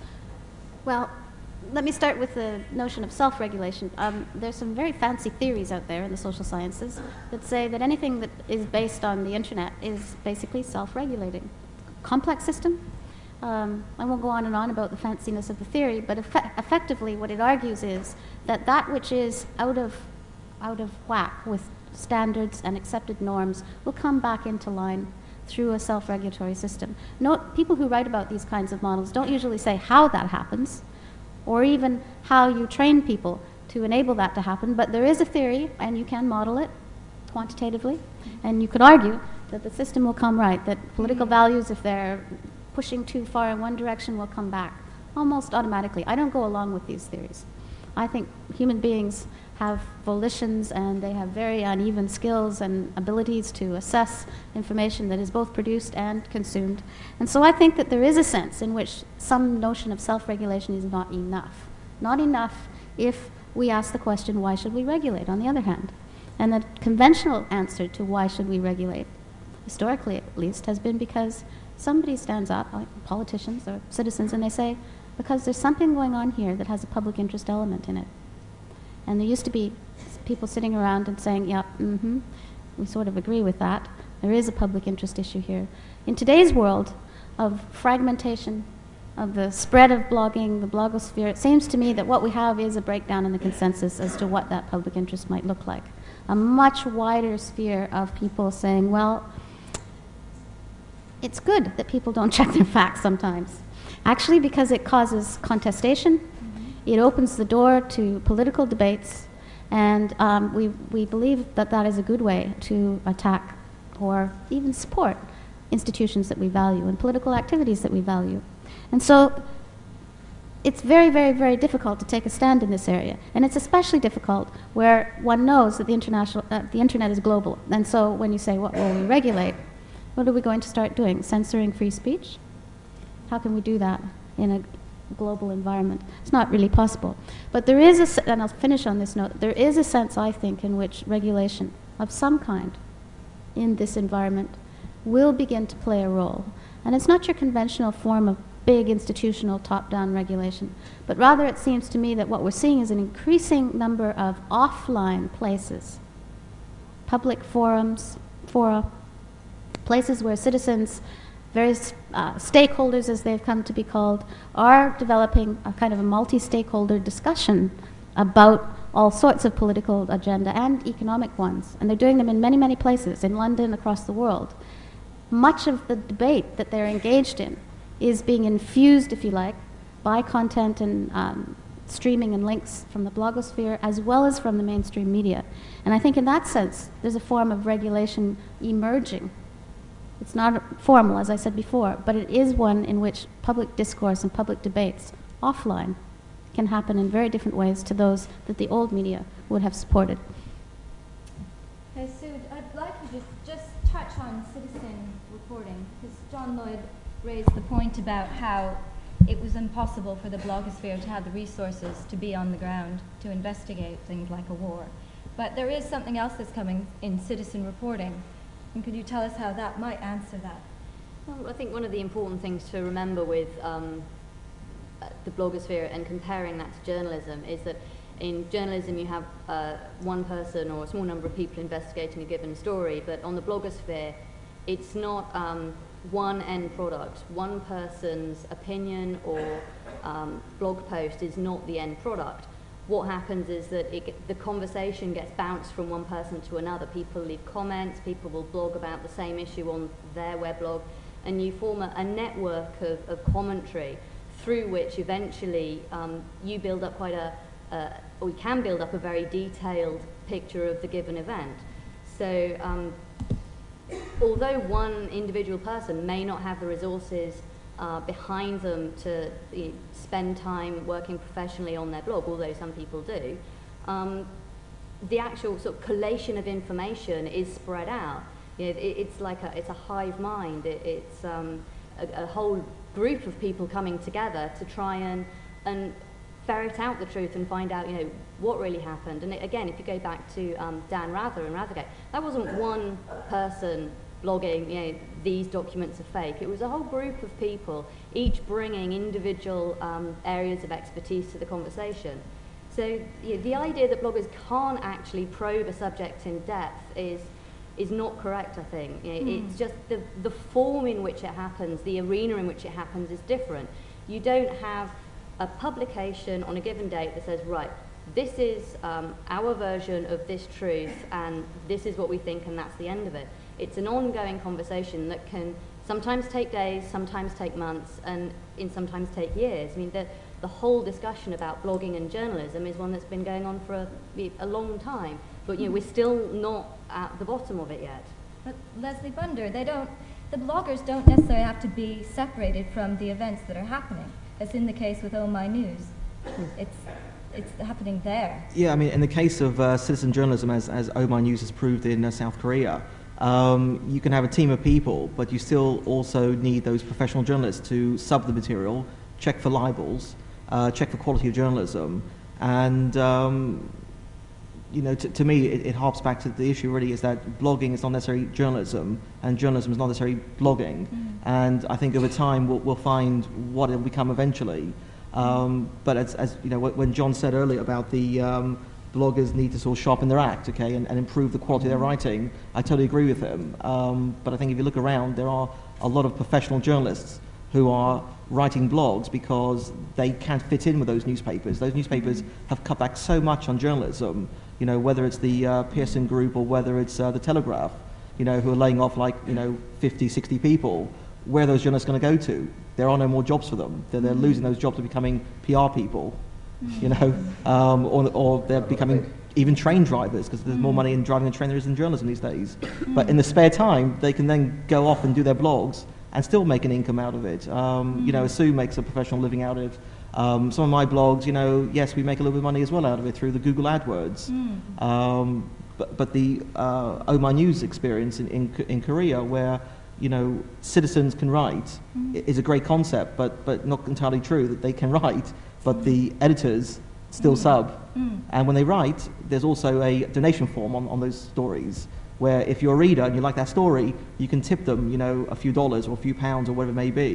Well, let me start with the notion of self-regulation. Um, there's some very fancy theories out there in the social sciences that say that anything that is based on the internet is basically self-regulating. Complex system. Um, I won't go on and on about the fanciness of the theory, but effe- effectively what it argues is that that which is out of, out of whack with standards and accepted norms will come back into line through a self-regulatory system. Note, people who write about these kinds of models don't usually say how that happens, or even how you train people to enable that to happen, but there is a theory, and you can model it quantitatively, and you could argue that the system will come right, that political values, if they're pushing too far in one direction, will come back almost automatically. I don't go along with these theories. I think human beings have volitions, and they have very uneven skills and abilities to assess information that is both produced and consumed. And so I think that there is a sense in which some notion of self-regulation is not enough. Not enough if we ask the question, why should we regulate, on the other hand? And the conventional answer to why should we regulate, historically at least, has been because somebody stands up, like politicians or citizens, and they say, because there's something going on here that has a public interest element in it. And there used to be people sitting around and saying, yeah, mm-hmm, we sort of agree with that. There is a public interest issue here. In today's world of fragmentation, of the spread of blogging, the blogosphere, it seems to me that what we have is a breakdown in the consensus as to what that public interest might look like. A much wider sphere of people saying, well, it's good that people don't check their facts sometimes. Actually, because it causes contestation, it opens the door to political debates, and um, we, we believe that that is a good way to attack or even support institutions that we value and political activities that we value. And so it's very, very, very difficult to take a stand in this area. And it's especially difficult where one knows that the, international, uh, the internet is global. And so when you say, what will we regulate? What are we going to start doing? Censoring free speech? How can we do that in a global environment? It's not really possible. But there is a, se- and I'll finish on this note, there is a sense, I think, in which regulation of some kind in this environment will begin to play a role. And it's not your conventional form of big institutional top-down regulation. But rather it seems to me that what we're seeing is an increasing number of offline places, public forums, fora, places where citizens, various uh, stakeholders as they've come to be called, are developing a kind of a multi-stakeholder discussion about all sorts of political agenda and economic ones. And they're doing them in many, many places, in London, across the world. Much of the debate that they're engaged in is being infused, if you like, by content and um, streaming and links from the blogosphere as well as from the mainstream media. And I think in that sense, there's a form of regulation emerging. It's not formal, as I said before, but it is one in which public discourse and public debates offline can happen in very different ways to those that the old media would have supported. Hey, Sue, I'd like you to just touch on citizen reporting, because John Lloyd raised the point about how it was impossible for the blogosphere to have the resources to be on the ground to investigate things like a war. But there is something else that's coming in citizen reporting. And could you tell us how that might answer that? Well, I think one of the important things to remember with um, the blogosphere and comparing that to journalism is that in journalism you have uh, one person or a small number of people investigating a given story, but on the blogosphere it's not um, one end product. One person's opinion or um, blog post is not the end product. What happens is that it, the conversation gets bounced from one person to another. People leave comments, people will blog about the same issue on their weblog, and you form a, a network of, of commentary through which eventually um, you build up quite a, uh, or you can build up a very detailed picture of the given event. So um, although one individual person may not have the resources uh, behind them to you know, spend time working professionally on their blog, although some people do, um, the actual sort of collation of information is spread out. You know, it, it's like a, it's a hive mind. It, it's um, a, a whole group of people coming together to try and and ferret out the truth and find out, you know, what really happened. And it, again, if you go back to um, Dan Rather and Rathergate, that wasn't one person blogging, you know, these documents are fake. It was a whole group of people, each bringing individual um, areas of expertise to the conversation. So you know, the idea that bloggers can't actually probe a subject in depth is is not correct, I think. You know, mm. It's just the, the form in which it happens, the arena in which it happens is different. You don't have a publication on a given date that says, right, this is um, our version of this truth and this is what we think and that's the end of it. It's an ongoing conversation that can sometimes take days, sometimes take months, and in sometimes take years. I mean, the, the whole discussion about blogging and journalism is one that's been going on for a, a long time. But you know, we're still not at the bottom of it yet. But Leslie Bunder, they don't, the bloggers don't necessarily have to be separated from the events that are happening, as in the case with Oh My News. It's it's happening there. Yeah, I mean, in the case of uh, citizen journalism, as, as Oh My News has proved in uh, South Korea, um, you can have a team of people, but you still also need those professional journalists to sub the material, check for libels, uh, check for quality of journalism, and um, you know, to, to me, it, it harps back to the issue really is that blogging is not necessarily journalism, and journalism is not necessarily blogging. Mm-hmm. And I think over time we'll, we'll find what it will become eventually. Um, but as, as you know, when John said earlier about the um, bloggers need to sort of sharpen their act, okay, and, and improve the quality of their writing, I totally agree with him. Um, but I think if you look around, there are a lot of professional journalists who are writing blogs because they can't fit in with those newspapers. Those newspapers have cut back so much on journalism, you know, whether it's the uh, Pearson Group or whether it's uh, the Telegraph, you know, who are laying off like, you know, fifty, sixty people. Where are those journalists going to go to? There are no more jobs for them. They're, they're losing those jobs to becoming P R people, you know, um, or, or they're becoming even train drivers because there's more money in driving a train than there is in journalism these days. But in the spare time, they can then go off and do their blogs and still make an income out of it. Um, mm. You know, Sue makes a professional living out of it. Um, some of my blogs, you know, yes, we make a little bit of money as well out of it through the Google AdWords. Mm. Um, but, but the uh, Oh My News experience in, in, in Korea, where, you know, citizens can write, mm. is a great concept, but, but not entirely true that they can write, but the editors still mm. sub. Mm. And when they write, there's also a donation form on, on those stories, where if you're a reader and you like that story, you can tip them, you know, a few dollars or a few pounds or whatever it may be.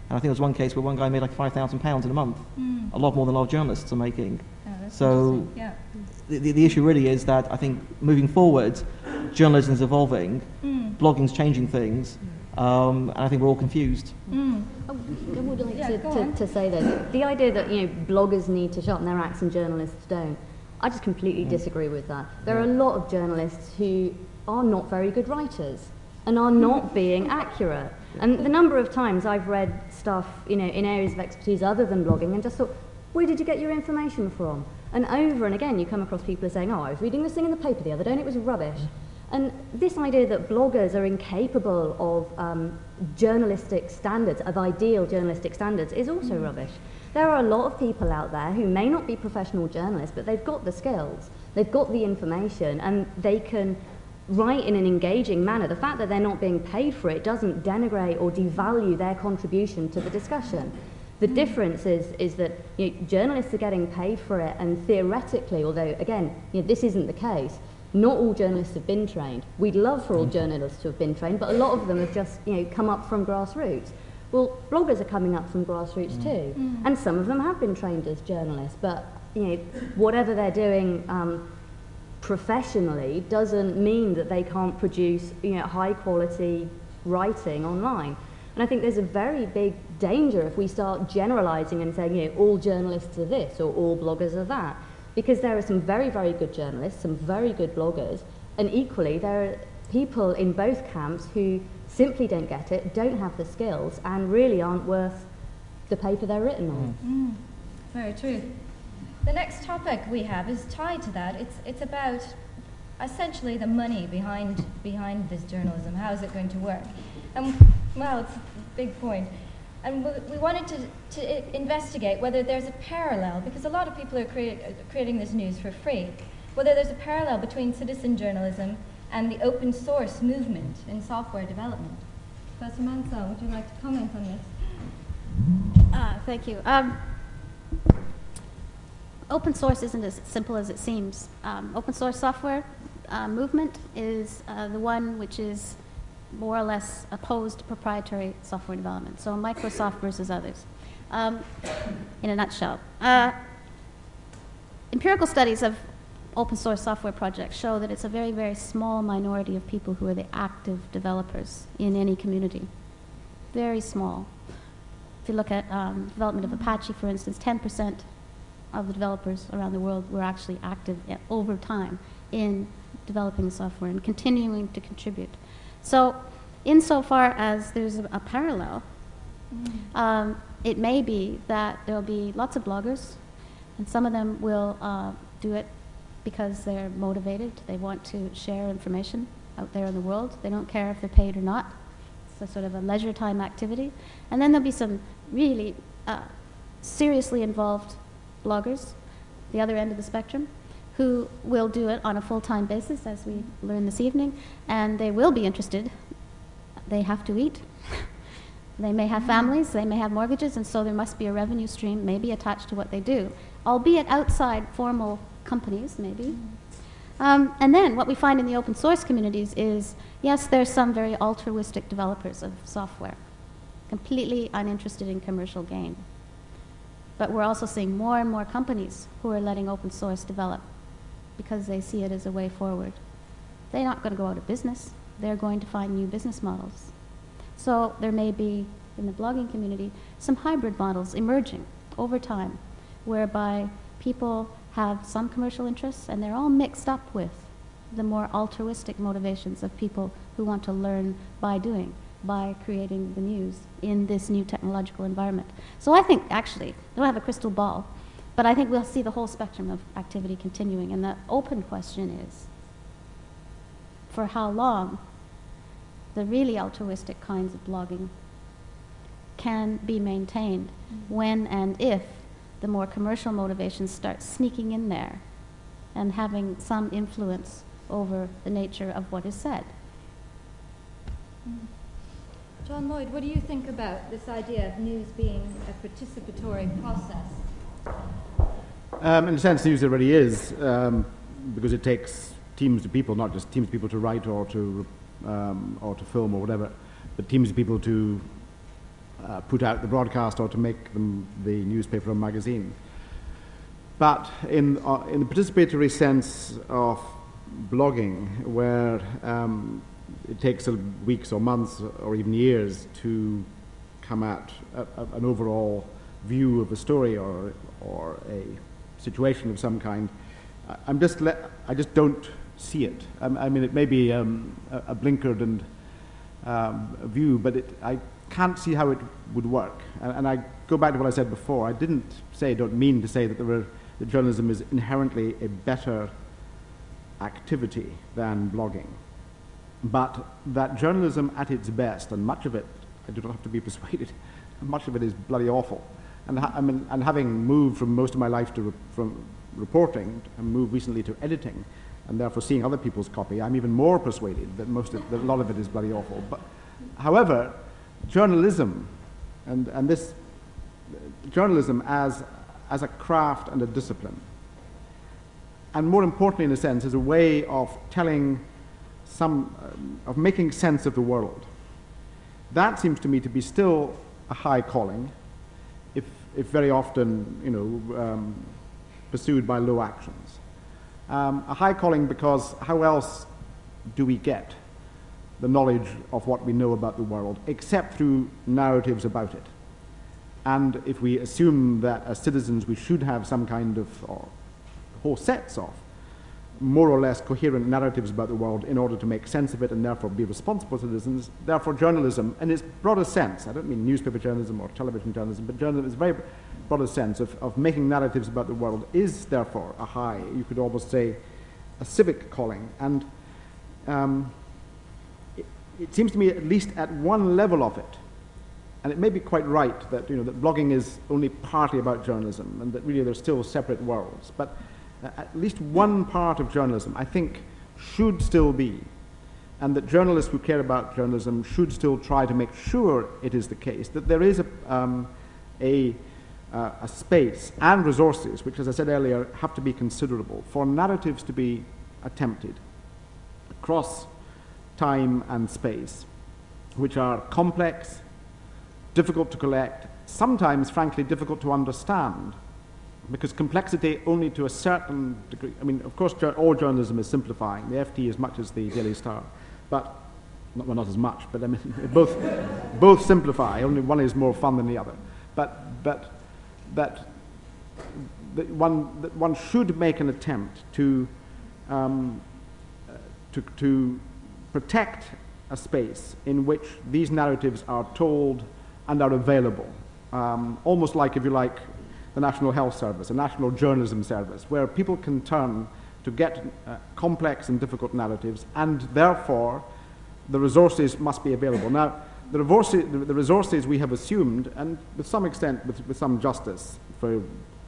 And I think there was one case where one guy made like five thousand pounds in a month, Mm. a lot more than a lot of journalists are making. Oh, that's So interesting. Yeah. the, the, the issue really is that I think moving forward, journalism is evolving, Mm. blogging's changing things, um, and I think we're all confused. Mm. I would like Yeah, to, go to, on. to say that the idea that you know bloggers need to sharpen their axe and journalists don't, I just completely disagree with that. There are a lot of journalists who are not very good writers and are not being accurate. And the number of times I've read stuff, you know, in areas of expertise other than blogging and just thought, where did you get your information from? And over and again you come across people who are saying, oh, I was reading this thing in the paper the other day and it was rubbish. And this idea that bloggers are incapable of um, journalistic standards, of ideal journalistic standards, is also mm. rubbish. There are a lot of people out there who may not be professional journalists, but they've got the skills, they've got the information, and they can write in an engaging manner. The fact that they're not being paid for it doesn't denigrate or devalue their contribution to the discussion. The mm. difference is, is that you know, journalists are getting paid for it, and theoretically, although again, you know, this isn't the case, not all journalists have been trained. We'd love for all journalists to have been trained, but a lot of them have just you know, come up from grassroots. Well, bloggers are coming up from grassroots mm. too, mm. and some of them have been trained as journalists, but you know, whatever they're doing um, professionally doesn't mean that they can't produce you know, high quality writing online. And I think there's a very big danger if we start generalizing and saying, you know, all journalists are this or all bloggers are that, because there are some very, very good journalists, some very good bloggers, and equally there are people in both camps who simply don't get it, don't have the skills, and really aren't worth the paper they're written on. Mm. Very true. The next topic we have is tied to that. It's it's about essentially the money behind behind this journalism. How is it going to work? And well, it's a big point. And we, we wanted to, to I- investigate whether there's a parallel, because a lot of people are crea- creating this news for free, whether there's a parallel between citizen journalism and the open source movement in software development. Professor Mansell, would you like to comment on this? Uh, thank you. Um, open source isn't as simple as it seems. Um, open source software uh, movement is uh, the one which is more or less opposed to proprietary software development. So Microsoft versus others, um, in a nutshell. Uh, empirical studies of open source software projects show that it's a very, very small minority of people who are the active developers in any community. Very small. If you look at um, development of Apache, for instance, ten percent of the developers around the world were actually active at, over time in developing the software and continuing to contribute. So, insofar as there's a, a parallel, mm. um, it may be that there'll be lots of bloggers, and some of them will uh, do it because they're motivated. They want to share information out there in the world. They don't care if they're paid or not. It's a sort of a leisure time activity. And then there'll be some really uh, seriously involved bloggers, the other end of the spectrum, who will do it on a full-time basis, as we learned this evening, and they will be interested. They have to eat. They may have families, they may have mortgages, and so there must be a revenue stream maybe attached to what they do, albeit outside formal companies, maybe. Um, and then what we find in the open source communities is, yes, there's some very altruistic developers of software, completely uninterested in commercial gain. But we're also seeing more and more companies who are letting open source develop because they see it as a way forward. They're not going to go out of business. They're going to find new business models. So there may be, in the blogging community, some hybrid models emerging over time, whereby people have some commercial interests, and they're all mixed up with the more altruistic motivations of people who want to learn by doing, by creating the news in this new technological environment. So I think, actually, I don't have a crystal ball, but I think we'll see the whole spectrum of activity continuing. And the open question is, for how long the really altruistic kinds of blogging can be maintained mm-hmm. when and if the more commercial motivations start sneaking in there and having some influence over the nature of what is said. Mm. John Lloyd, what do you think about this idea of news being a participatory process? Um, in a sense, news already is, um, because it takes teams of people, not just teams of people to write or to um, or to film or whatever, but teams of people to uh, put out the broadcast or to make them the newspaper or magazine. But in, uh, in the participatory sense of blogging, where um, it takes uh, weeks or months or even years to come at a, a, an overall view of a story or, or a situation of some kind, I'm just le- I just don't see it. I, I mean, it may be um, a, a blinkered and um, a view, but it, I can't see how it would work. And, and I go back to what I said before. I didn't say, don't mean to say that, there were, that journalism is inherently a better activity than blogging, but that journalism at its best, and much of it, I do not have to be persuaded, much of it is bloody awful. And, ha- I mean, and having moved from most of my life to re- from reporting and moved recently to editing, and therefore seeing other people's copy, I'm even more persuaded that most of, that a lot of it is bloody awful. But, however, journalism, and, and this journalism as as a craft and a discipline, and more importantly, in a sense, as a way of telling some, um, of making sense of the world. That seems to me to be still a high calling, if, if very often, you know, um, pursued by low actions. Um, a high calling because how else do we get the knowledge of what we know about the world, except through narratives about it? And if we assume that as citizens we should have some kind of, or whole sets of, more or less coherent narratives about the world in order to make sense of it and therefore be responsible citizens, therefore journalism, in its broadest sense, I don't mean newspaper journalism or television journalism, but journalism is very broadest sense of, of making narratives about the world is therefore a high, you could almost say, a civic calling. And um, it, it seems to me, at least at one level of it, and it may be quite right that, you know, that blogging is only partly about journalism and that really they're still separate worlds, but uh, at least one part of journalism, I think, should still be, and that journalists who care about journalism should still try to make sure it is the case, that there is a, um, a, uh, a space and resources, which, as I said earlier, have to be considerable, for narratives to be attempted across time and space, which are complex, difficult to collect, sometimes, frankly, difficult to understand, because complexity only to a certain degree, I mean, of course, all journalism is simplifying, the F T as much as the Daily Star, but, not, well, not as much, but I mean, both, both simplify, only one is more fun than the other, but, but that, that, one, that one should make an attempt to, um, to, to protect a space in which these narratives are told and are available, um, almost like, if you like, the National Health Service, a national journalism service, where people can turn to get uh, complex and difficult narratives, and therefore the resources must be available. Now, the resources, the resources we have assumed, and with some extent, with, with some justice, for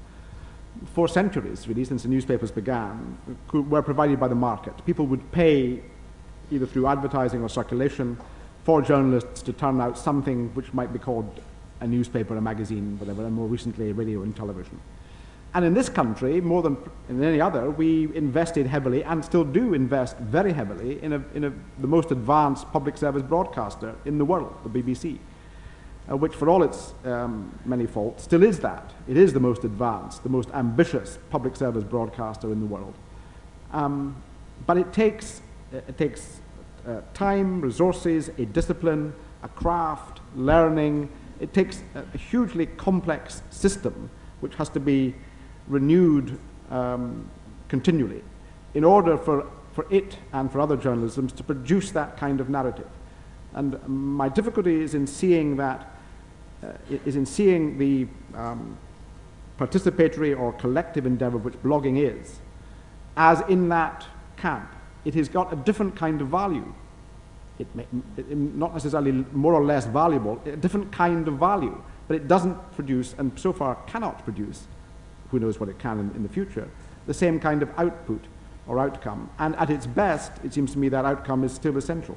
four centuries, really, since the newspapers began, were provided by the market. People would pay, either through advertising or circulation, for journalists to turn out something which might be called a newspaper, a magazine, whatever, and more recently radio and television. And in this country, more than in any other, we invested heavily, and still do invest very heavily, in, a, in a, the most advanced public service broadcaster in the world, the B B C, uh, which for all its um, many faults, still is that. It is the most advanced, the most ambitious public service broadcaster in the world. Um, but it takes, it takes Uh, time, resources, a discipline, a craft, learning. It takes a, a hugely complex system which has to be renewed um, continually in order for, for it and for other journalisms to produce that kind of narrative. And my difficulty is in seeing that, uh, is in seeing the um, participatory or collective endeavor which blogging is, as in that camp. It has got a different kind of value. It may, it, not necessarily more or less valuable, a different kind of value, but it doesn't produce, and so far cannot produce, who knows what it can in, in the future, the same kind of output or outcome. And at its best, it seems to me that outcome is still essential.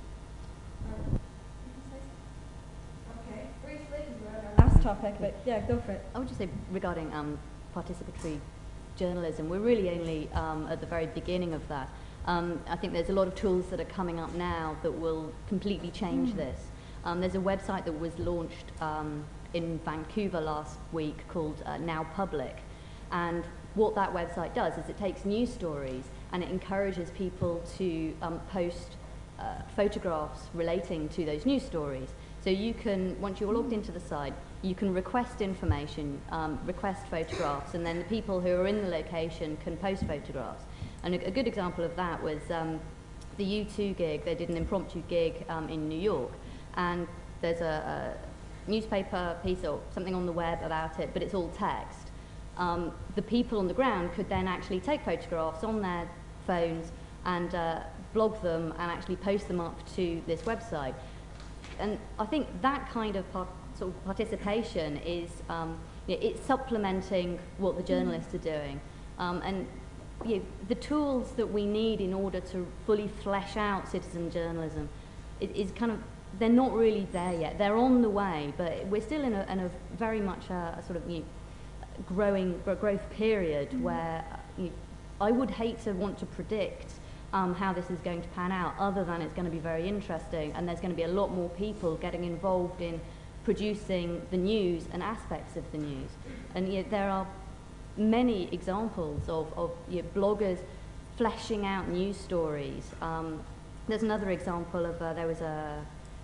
Okay, briefly, we're on our last topic, but yeah, go for it. I would just say regarding um, participatory journalism, we're really only um, at the very beginning of that. Um, I think there's a lot of tools that are coming up now that will completely change mm. this. Um, there's a website that was launched um, in Vancouver last week called uh, Now Public, and what that website does is it takes news stories and it encourages people to um, post uh, photographs relating to those news stories. So you can, once you're logged into the site, you can request information, um, request photographs, and then the people who are in the location can post photographs. And a, a good example of that was um, the U two gig. They did an impromptu gig um, in New York, and there's a, a newspaper piece or something on the web about it, but it's all text. Um, the people on the ground could then actually take photographs on their phones and uh, blog them and actually post them up to this website. And I think that kind of part, sort of participation is um, you know, it's supplementing what the journalists are doing. Um, and you know, the tools that we need in order to fully flesh out citizen journalism is, is kind of, they're not really there yet. They're on the way, but we're still in a, in a very much a, a sort of you know, growing growth period mm. where you know, I would hate to want to predict um, how this is going to pan out, other than it's going to be very interesting, and there's going to be a lot more people getting involved in producing the news and aspects of the news. And you know, there are many examples of, of you know, bloggers fleshing out news stories. Um, there's another example of uh, there was a,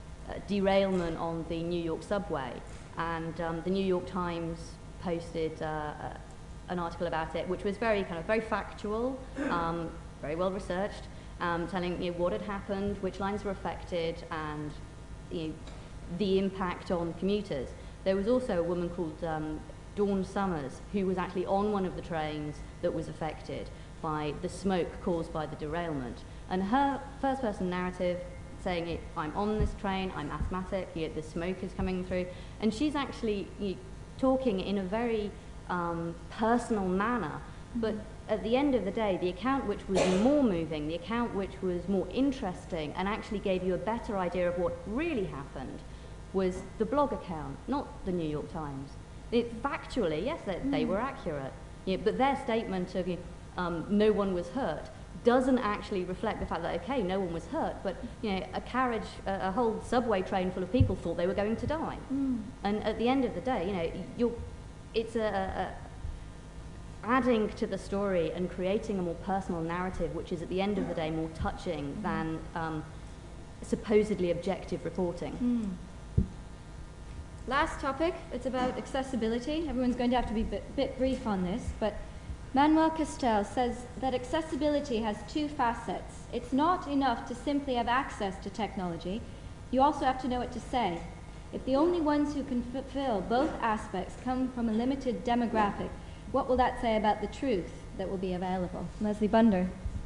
a derailment on the New York subway, and um, the New York Times posted uh, an article about it, which was very kind of very factual, um, very well researched, um, telling you know, what had happened, which lines were affected, and you know, the impact on commuters. There was also a woman called um, Dawn Summers, who was actually on one of the trains that was affected by the smoke caused by the derailment. And her first-person narrative, saying, it, I'm on this train, I'm asthmatic, you know, the smoke is coming through, and she's actually you know, talking in a very um, personal manner, but at the end of the day, the account which was more moving, the account which was more interesting and actually gave you a better idea of what really happened was the blog account, not the New York Times. It, factually, yes, they, they were accurate, you know, but their statement of you know, um, no one was hurt doesn't actually reflect the fact that, okay, no one was hurt, but you know, a carriage, a, a whole subway train full of people thought they were going to die. Mm. And at the end of the day, you know, you're, it's a, a, adding to the story and creating a more personal narrative, which is at the end of the day more touching mm. than um, supposedly objective reporting. Mm. Last topic, it's about accessibility. Everyone's going to have to be a bit, bit brief on this, but Manuel Castells says that accessibility has two facets. It's not enough to simply have access to technology. You also have to know what to say. If the only ones who can fulfill both aspects come from a limited demographic, what will that say about the truth that will be available? Leslie Bunder.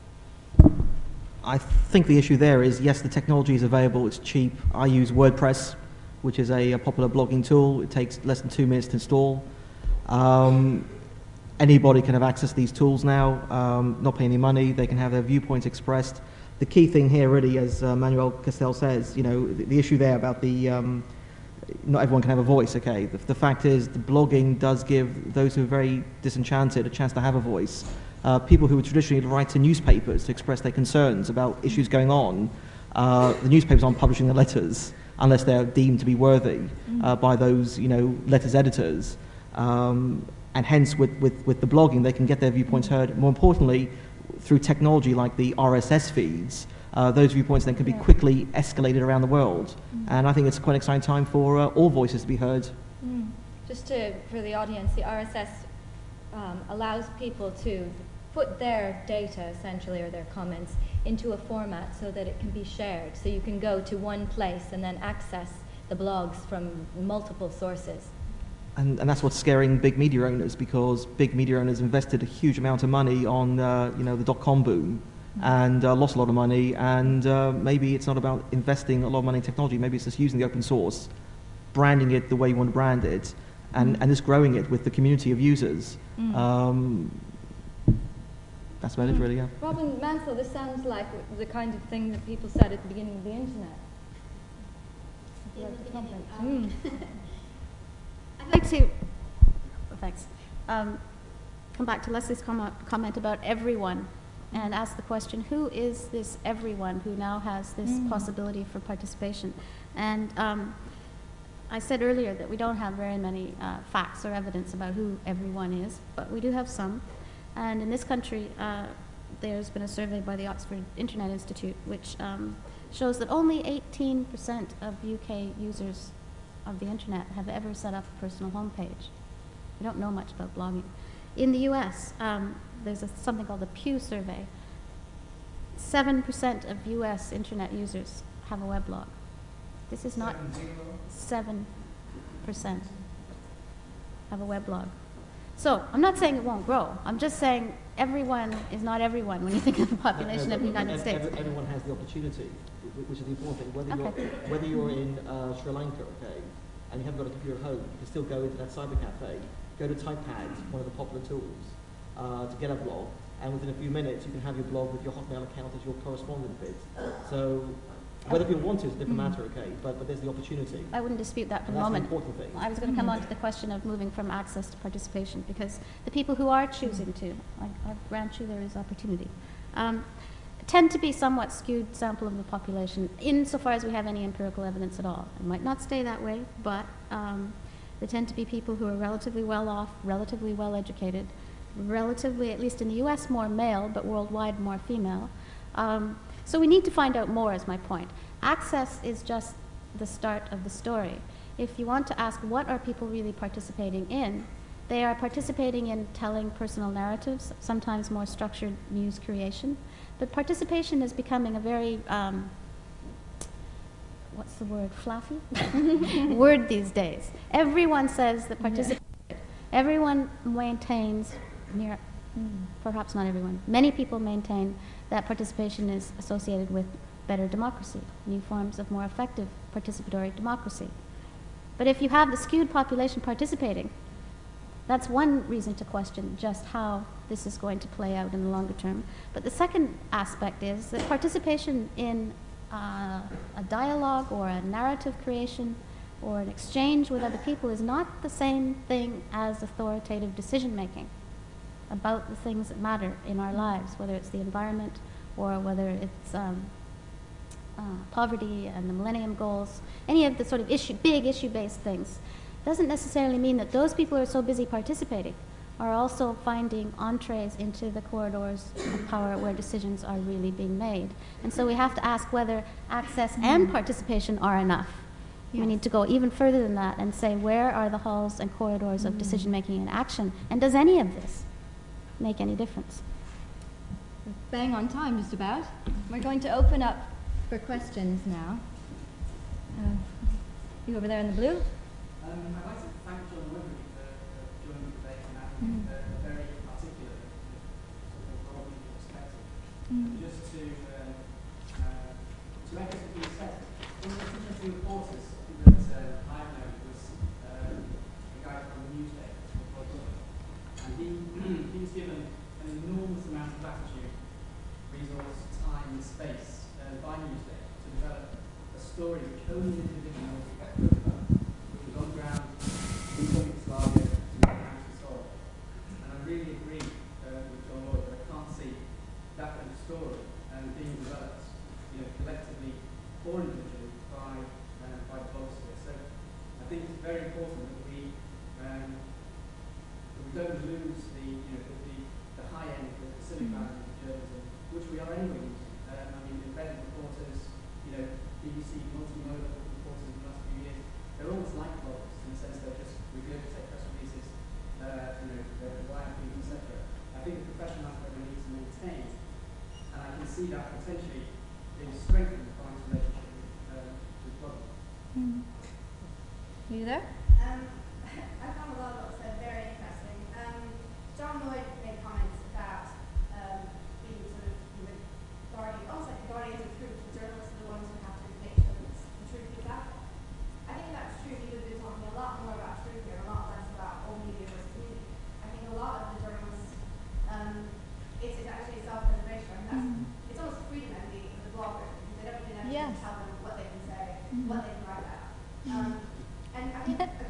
I think the issue there is, yes, the technology is available, it's cheap. I use WordPress, which is a, a popular blogging tool. It takes less than two minutes to install. Um, Anybody can have access to these tools now, um, not pay any money. They can have their viewpoints expressed. The key thing here, really, as uh, Manuel Castells says, you know, the, the issue there about the um, not everyone can have a voice. Okay, the, the fact is, the blogging does give those who are very disenchanted a chance to have a voice. Uh, people who would traditionally write to newspapers to express their concerns about issues going on, uh, the newspapers aren't publishing the letters unless they're deemed to be worthy uh, by those, you know, letters editors. Um, And hence, with, with, with the blogging, they can get their viewpoints heard. More importantly, through technology like the R S S feeds, uh, those viewpoints then can be yeah. quickly escalated around the world. Mm. And I think it's quite an exciting time for uh, all voices to be heard. Mm. Just to, for the audience, the R S S um, allows people to put their data, essentially, or their comments, into a format so that it can be shared. So you can go to one place and then access the blogs from multiple sources. And, and that's what's scaring big media owners, because big media owners invested a huge amount of money on, uh, you know, the dot-com boom, mm-hmm. and uh, lost a lot of money. And uh, maybe it's not about investing a lot of money in technology. Maybe it's just using the open source, branding it the way you want to brand it, and, mm-hmm. and just growing it with the community of users. Mm-hmm. Um, that's about mm-hmm. it, really. Yeah. Robin Mansell, this sounds like the kind of thing that people said at the beginning of the internet. In the beginning, um, mm. I'd like to, oh, thanks, um, come back to Leslie's com- comment about everyone and ask the question, who is this everyone who now has this Mm. possibility for participation? And um, I said earlier that we don't have very many uh, facts or evidence about who everyone is, but we do have some. And in this country, uh, there's been a survey by the Oxford Internet Institute which um, shows that only eighteen percent of U K users of the internet have ever set up a personal homepage. We don't know much about blogging. In the U S, um, there's a, something called the Pew survey. seven percent of U S internet users have a weblog. This is not seven percent have a weblog. So I'm not saying it won't grow. I'm just saying everyone is not everyone when you think of the population of the United Ev- States. ev- Everyone has the opportunity, wh- which is the important thing. Whether Okay. you're whether you're in uh, Sri Lanka, okay, and you haven't got a computer at home, you can still go into that cyber cafe, go to Typepad, one of the popular tools, uh, to get a blog, and within a few minutes you can have your blog with your Hotmail account as your correspondent bit. So whether people want to is a different matter, okay, but, but there's the opportunity. I wouldn't dispute that for And the that's the moment. important thing. I was going to come on to the question of moving from access to participation, because the people who are choosing to, I, I grant you there is opportunity, um, tend to be somewhat skewed sample of the population, insofar as we have any empirical evidence at all. It might not stay that way, but um, they tend to be people who are relatively well off, relatively well educated, relatively, at least in the U S, more male, but worldwide more female. Um, so we need to find out more, is my point. Access is just the start of the story. If you want to ask what are people really participating in, they are participating in telling personal narratives, sometimes more structured news creation. But participation is becoming a very, um, what's the word, fluffy word these days. Everyone says that participate. Everyone maintains, near, perhaps not everyone, many people maintain that participation is associated with better democracy, new forms of more effective participatory democracy. But if you have the skewed population participating, that's one reason to question just how this is going to play out in the longer term. But the second aspect is that participation in uh, a dialogue or a narrative creation or an exchange with other people is not the same thing as authoritative decision making about the things that matter in our lives, whether it's the environment or whether it's um, uh, poverty and the Millennium Goals, any of the sort of issue, big issue-based things. Doesn't necessarily mean that those people who are so busy participating are also finding entrees into the corridors of power where decisions are really being made. And so we have to ask whether access and participation are enough. Yes. We need to go even further than that and say, where are the halls and corridors of decision-making and action? And does any of this make any difference? Bang on time, just about. We're going to open up for questions now. Uh, you over there in the blue? Um, I'd like to thank John Wimberly for, for joining the debate and having mm. a, a very articulate sort of broad perspective. Mm. Just to um, uh, to echo what you said, one of the interesting reporters that uh, I've known was um, a guy from the newspaper, and he he was given an enormous amount of latitude, resource, time, and space uh, by Newsday to develop a story which only an individual could have done. On the ground, in Yugoslavia, in the country soil. And I really agree uh, with John Lloyd that I can't see that kind of story um, being developed, you know, collectively or individually by uh, by the blogosphere. So I think it's very important that we um, that we don't lose the you know the, the, the high end, the civic values of journalism, which we are anyway using. Um, I mean, independent reporters, you know, B B C multimodal reporters in the last few years. They're almost like bloggers in the sense they're just regurgitate press releases, uh, you know, the wire feed, et cetera. I think the professional aspect we need to maintain, and I can see that potentially being strengthened by this relationship with, uh, with blogging. Mm. You there? Um, I found a lot of what was said very interesting. Um, John Lloyd made comments about um, being sort of you know, guardian, almost like the guardians of truth. The journalists are the ones who have to make sure that the truth is out. I think that's true because we're talking a lot more about truth here, a lot less about old media versus media. I think a lot of the journalists, um, it's, it's actually self-preservation. I mean, that's, mm-hmm. It's almost freedom envy of the bloggers because they don't even have yes. to tell them what they can say, mm-hmm. what they can write about. Um, and I think a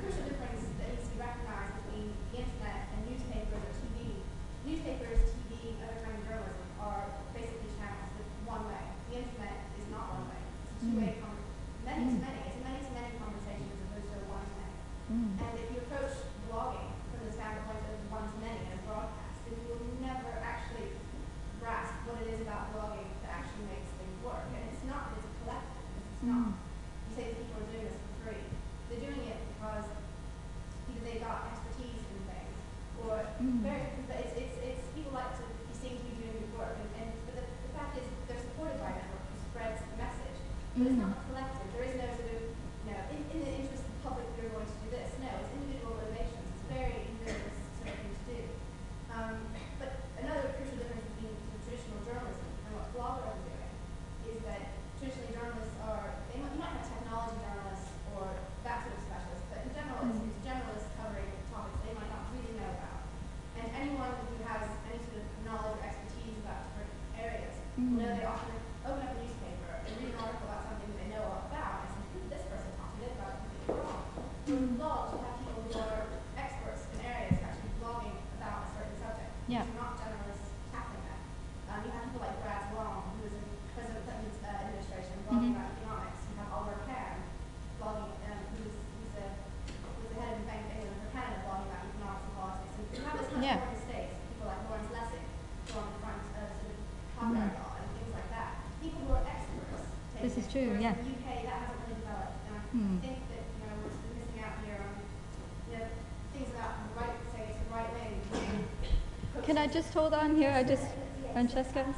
about blogging that actually makes things work. And it's not that it's collective. It's not. You say that people are doing this for free. They're doing it because either they got expertise in things, or Mm. very. But it's, it's it's people like to be seen to be doing good work. And, and but the, the fact is, they're supported by a network who spreads the message. But it's Mm. not collective. There is no sort of, you know, in, in the interest of the public, we're going to do this. No, it's individual motivations. It's very individualist sort of thing to do. Um, but another crucial difference between sort of traditional journalism and what bloggers are doing is that traditionally journalists are, they might, you might have technology journalists or that sort of specialists, but in general it's, it's generalists covering topics they might not really know about. And anyone who has any sort of knowledge or expertise about different areas will know they often open up a newspaper and read an article about something that they know a lot about and say, "Hmm, this person talked to me about it completely wrong." Whereas in blogs, you have people who are experts in areas actually blogging about a certain subject. Yeah. These are not generalists tackling that. Um, you have people like Brad Long, who was in President Clinton's uh, administration, blogging Mhm. about economics. You have Oliver Kahn, blogging, um, who's, who's the, who's the head of the Bank of England for Canada, blogging about economics and politics. And you have this much Yeah. more in the States. People like Lawrence Lessig, who are on the front of sort of copyright law and things like that. People who are experts. take This is it. true, Whereas yeah. in the U K, that hasn't really developed. And I Hmm. think that, you know, we're sort of missing out here on, you know, things about the right, say, it's the right wing. Can I just hold on here? I just, Francesca? May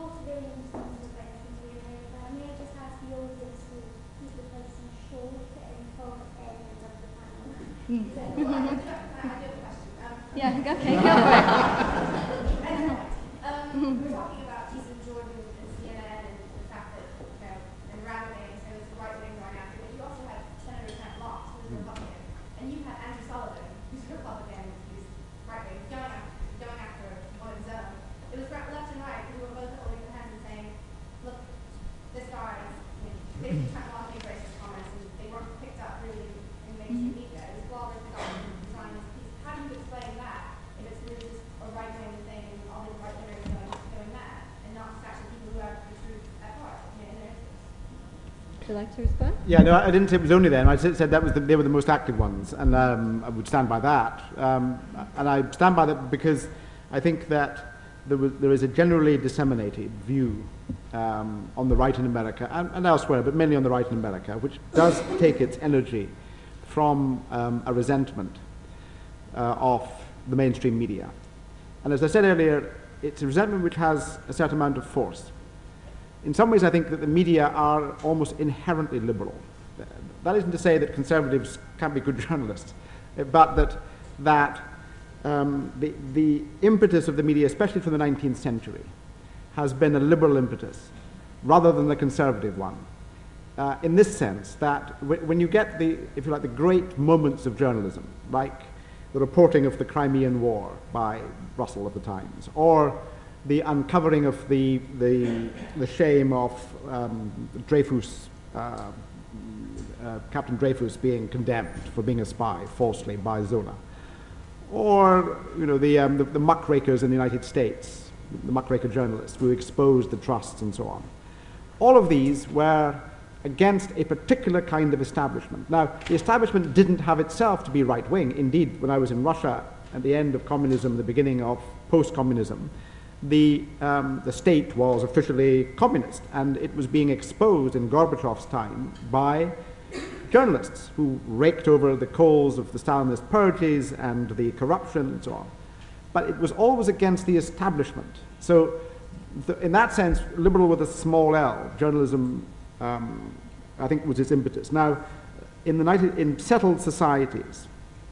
I just ask the audience to keep the person short and for any of the panel? Mm. Well, I do have I do have a question. Um, Yeah, okay, go for it. Anyway, um, we're talking about Ethan Jordan and C N N and the fact that, you know, and Rabbit and it's the right wing going after, but you also had Senator Trent Lott, who's a Republican, and you had Andrew Sullivan, who's a Republican, who's right wing, going after, going after one of his own. It was left and right, who were both holding their hands and saying, look, this guy, you know, basically Trent Lott made racist comments and they weren't picked up really in mainstream media. It was bloggers that got designing this piece. How do you explain that if it's really just a right wing thing and all these right wingers going, going mad and not just actually people who have the truth at heart, you know, in their interests? Would you like to respond? Yeah, no, I didn't say it was only them. I said said that was the, they were the most active ones, and um, I would stand by that. Um, and I stand by that because I think that there, was, there is a generally disseminated view um, on the right in America and, and elsewhere, but mainly on the right in America, which does take its energy from um, a resentment uh, of the mainstream media. And as I said earlier, it's a resentment which has a certain amount of force. In some ways, I think that the media are almost inherently liberal. That isn't to say that conservatives can't be good journalists, but that, that um, the, the impetus of the media, especially from the nineteenth century, has been a liberal impetus rather than the conservative one. Uh, in this sense, that w when you get the, if you like, the great moments of journalism, like the reporting of the Crimean War by Russell of the Times, or the uncovering of the, the, the shame of um, Dreyfus, uh, uh, Captain Dreyfus being condemned for being a spy falsely by Zola, or you know, the, um, the, the muckrakers in the United States, the muckraker journalists who exposed the trusts and so on. All of these were against a particular kind of establishment. Now, the establishment didn't have itself to be right-wing. Indeed, when I was in Russia at the end of communism, the beginning of post-communism, the, um, the state was officially communist, and it was being exposed in Gorbachev's time by journalists who raked over the coals of the Stalinist purges and the corruption and so on. But it was always against the establishment. So th in that sense, liberal with a small L, journalism, um, I think, was its impetus. Now, in, the United, in settled societies,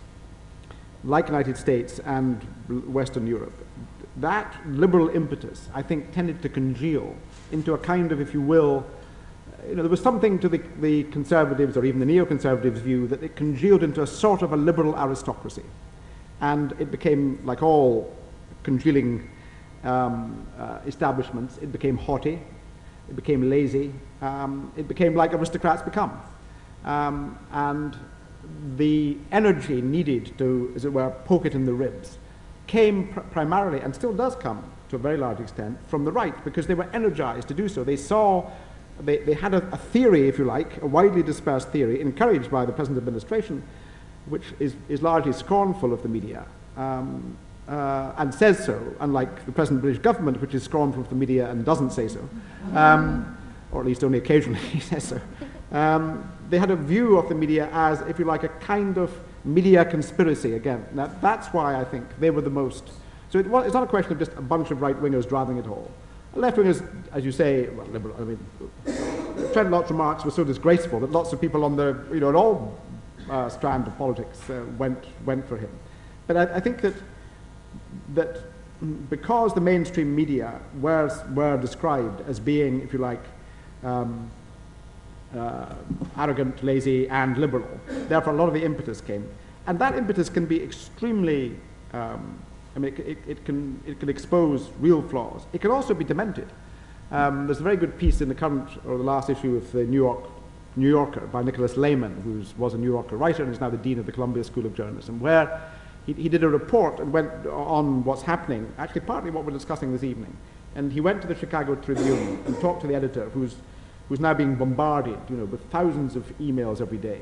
like the United States and Western Europe, that liberal impetus, I think, tended to congeal into a kind of, if you will, you know, there was something to the, the conservatives or even the neoconservatives' view that it congealed into a sort of a liberal aristocracy. And it became, like all congealing um, uh, establishments, it became haughty, it became lazy, um, it became like aristocrats become. Um, and the energy needed to, as it were, poke it in the ribs came pr primarily, and still does come to a very large extent, from the right, because they were energized to do so. They saw, they, they had a, a theory, if you like, a widely dispersed theory, encouraged by the present administration, which is, is largely scornful of the media, um, uh, and says so, unlike the present British government, which is scornful of the media and doesn't say so, um, or at least only occasionally says so. Um, they had a view of the media as, if you like, a kind of media conspiracy. Again, now, that's why I think they were the most. So it was, it's not a question of just a bunch of right-wingers driving it all. Left-wingers, as you say, well, liberal, I mean, Trent Lott's remarks were so disgraceful that lots of people on the, you know, in all uh, strands of politics uh, went went for him. But I, I think that that because the mainstream media were were described as being, if you like, um, uh, arrogant, lazy, and liberal, therefore a lot of the impetus came, and that impetus can be extremely. Um, I mean, it, it, it can it can expose real flaws. It can also be demented. Um, there's a very good piece in the current or the last issue of the New York New Yorker by Nicholas Lehman, who was a New Yorker writer and is now the dean of the Columbia School of Journalism, where he, he did a report and went on what's happening. Actually, partly what we're discussing this evening. And he went to the Chicago Tribune and talked to the editor, who's who's now being bombarded, you know, with thousands of emails every day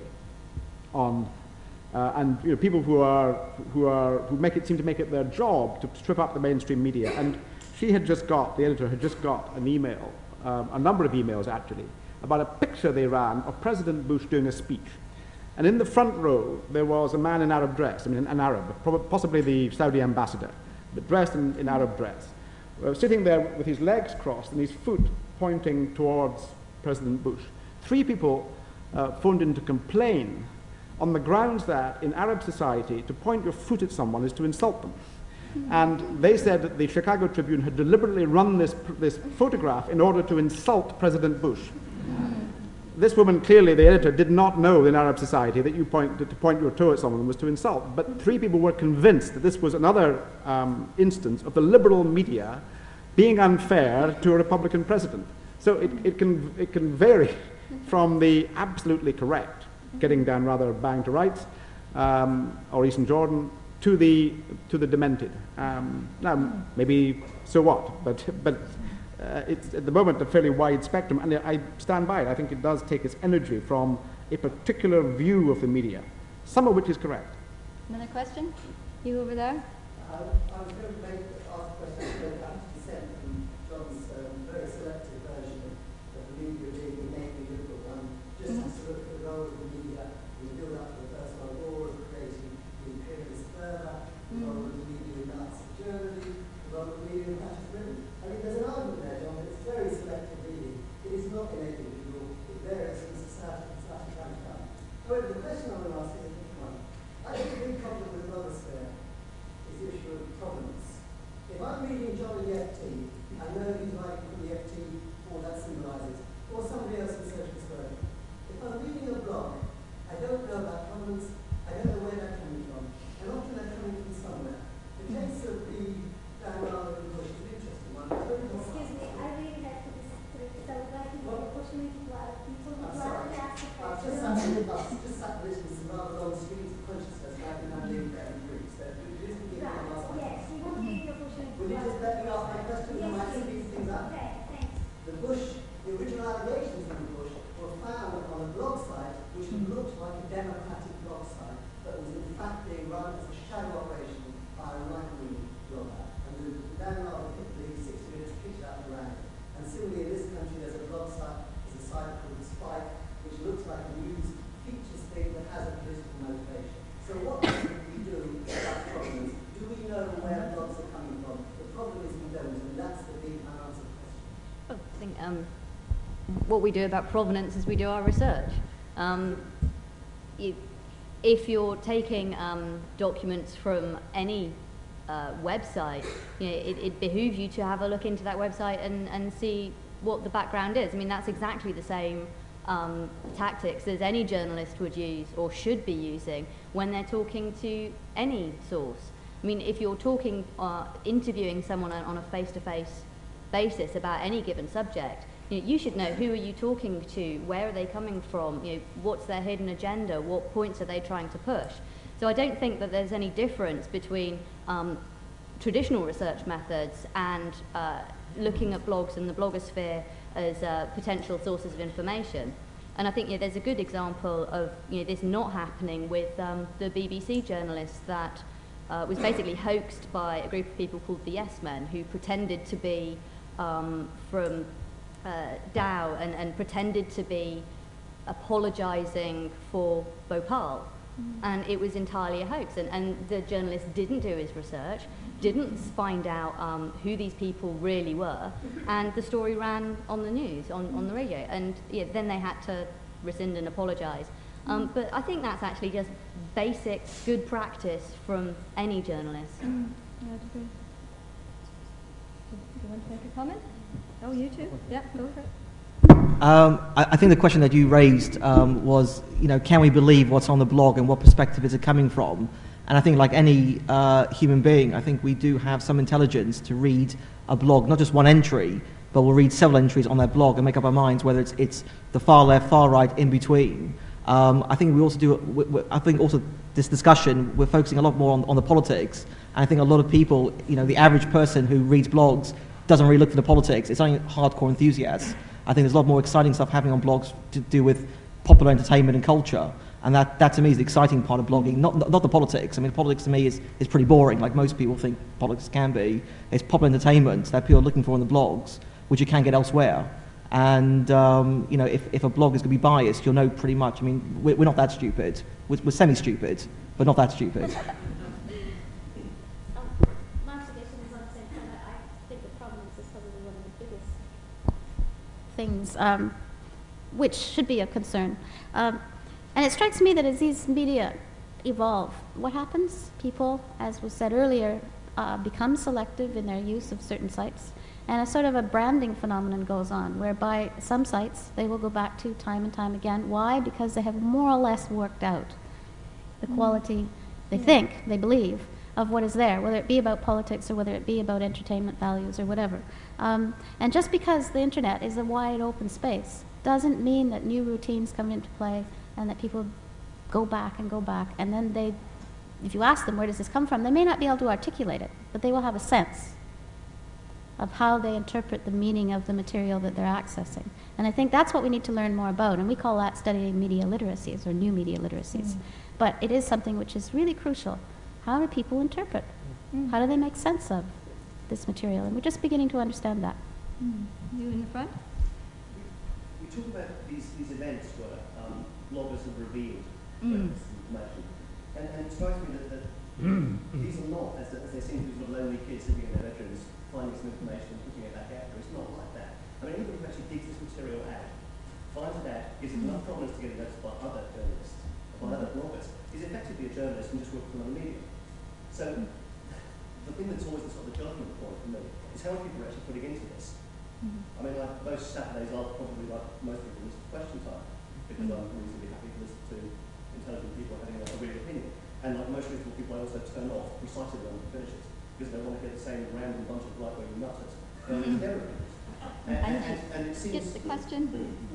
on. Uh, and you know, people who are who are who make it seem to make it their job to strip up the mainstream media. And she had just got the editor had just got an email, um, a number of emails actually, about a picture they ran of President Bush doing a speech. And in the front row there was a man in Arab dress, I mean an Arab, probably, possibly the Saudi ambassador, but dressed in, in Arab dress, uh, sitting there with his legs crossed and his foot pointing towards President Bush. Three people uh, phoned in to complain on the grounds that in Arab society, to point your foot at someone is to insult them. And they said that the Chicago Tribune had deliberately run this, this photograph in order to insult President Bush. This woman, clearly, the editor, did not know in Arab society that you point, to point your toe at someone was to insult. But three people were convinced that this was another um, instance of the liberal media being unfair to a Republican president. So it, it, can, it can vary from the absolutely correct, getting down rather bang to rights, um, or Eastern Jordan, to the to the demented. Um, now, maybe so what? But but uh, it's at the moment a fairly wide spectrum, and I stand by it. I think it does take its energy from a particular view of the media, some of which is correct. Another question? You over there? Uh, I was going to make ask a question about dissent from John's um, very selective version of the media being the mainly liberal one. Just mm-hmm. to look at the role of the media in the build up to the First World War, of creating the imperialist fervour, the role of the media in Nazi Germany, the role of the media in fascist Britain. I mean, there's an argument there, John, that it's very selective reading. It is not innately liberal. It varies from society to society time to time. However, the question I want to ask is a different one. I think the big problem with the blogosphere is the issue of provenance. If I'm reading John in the F T, I know he's writing from the F T, all that symbolises, or somebody else in social experiment. If I'm reading a blog, I don't know about provenance, I don't know where they're coming from, and often they're coming from somewhere. The case of the Dan Rather and Bush is an interesting one. Excuse me, I really have to disagree. So I think the opportunity to other people who I'm are sorry. ask a I've just sat in the bus, just sat listening to some rather long streams of consciousness, and I think I'm doing better in groups. So please give me my last one. Yes, we want to give the opportunity. Will you just let me ask my question and I might speed things up? Okay, thanks. The Bush, the original allegations of the Bush were found on a blog site which looked like a democratic blog site, but was in fact being run as a shadow operation by a right-wing blogger. And the Dan Rather picked the six minutes, picked it up and ran it. And similarly in this country there's a blog site, there's a site called Spike, which looks like a news features thing that has a political motivation. So what do we do about provenance? Do we know where blogs are coming from? The problem is we don't, and that's the big unanswered question. I think um, what we do about provenance is we do our research. Um, you, if you're taking um, documents from any uh, website, you know, it, it behooves you to have a look into that website and, and see what the background is. I mean, that's exactly the same um, tactics as any journalist would use or should be using when they're talking to any source. I mean, if you're talking, uh, interviewing someone on a face-to-face basis about any given subject, you know, you should know who are you talking to, where are they coming from, you know, what's their hidden agenda, what points are they trying to push. So I don't think that there's any difference between um, traditional research methods and uh, looking at blogs and the blogosphere as uh, potential sources of information. And I think yeah, there's a good example of you know, this not happening with um, the B B C journalists that uh, was basically hoaxed by a group of people called the Yes Men, who pretended to be um, from uh, Dow and, and pretended to be apologising for Bhopal. Mm. And it was entirely a hoax. And, and the journalist didn't do his research, didn't find out um, who these people really were, and the story ran on the news, on, on the radio. And yeah, then they had to rescind and apologise. Um, but I think that's actually just basic good practice from any journalist. Mm. Yeah, I'd agree. Do you want to make a comment? Oh, you too? Yeah, go for it. Um, I, I think the question that you raised um, was, you know, can we believe what's on the blog and what perspective is it coming from? And I think like any uh, human being, I think we do have some intelligence to read a blog, not just one entry, but we'll read several entries on that blog and make up our minds whether it's, it's the far left, far right, in between. Um, I think we also do, we, we, I think also this discussion, we're focusing a lot more on, on the politics. And I think a lot of people, you know, the average person who reads blogs doesn't really look for the politics. It's only hardcore enthusiasts. I think there's a lot more exciting stuff happening on blogs to do with popular entertainment and culture. And that, that to me is the exciting part of blogging, not, not, not the politics. I mean, politics to me is, is pretty boring, like most people think politics can be. It's popular entertainment that people are looking for in the blogs, which you can get elsewhere. And, um, you know, if, if a blog is going to be biased, you'll know pretty much. I mean, we're, we're not that stupid. We're, we're semi-stupid, but not that stupid. Things um, which should be a concern. Um, and it strikes me that as these media evolve, what happens? People, as was said earlier, uh, become selective in their use of certain sites, and a sort of a branding phenomenon goes on, whereby some sites they will go back to time and time again. Why? Because they have more or less worked out the quality they Yeah. think, they believe, of what is there, whether it be about politics or whether it be about entertainment values or whatever. Um, and just because the internet is a wide open space doesn't mean that new routines come into play and that people go back and go back. And then they, if you ask them where does this come from, they may not be able to articulate it, but they will have a sense of how they interpret the meaning of the material that they're accessing. And I think that's what we need to learn more about, and we call that studying media literacies or new media literacies. Mm. But it is something which is really crucial. How do people interpret? Mm. How do they make sense of this material? And we're just beginning to understand that. Mm. You in the front? We, we talk about these, these events where um, bloggers have revealed Mm. this information. And, and it strikes me that, that mm. these are not, as, as they seem to be sort of lonely kids sitting in their bedrooms, finding some information and putting it back out there. It's not like that. I mean, anybody who actually digs this material out, finds it out, gives it enough prominence to get it noticed by other journalists, by other bloggers, is effectively a journalist and just works for another medium. So the thing that's always the sort of the judgment point for me is how many people are actually putting into this. Mm-hmm. I mean, like most Saturdays are probably like most people's question time, because mm-hmm. I'm reasonably happy to listen to intelligent people having a, a real opinion. And like most reasonable people, I also turn off precisely when it finishes, because they want to hear the same random bunch of right-wing nutters. Um, their opinions. And, and, and, and it seems... Skip the question.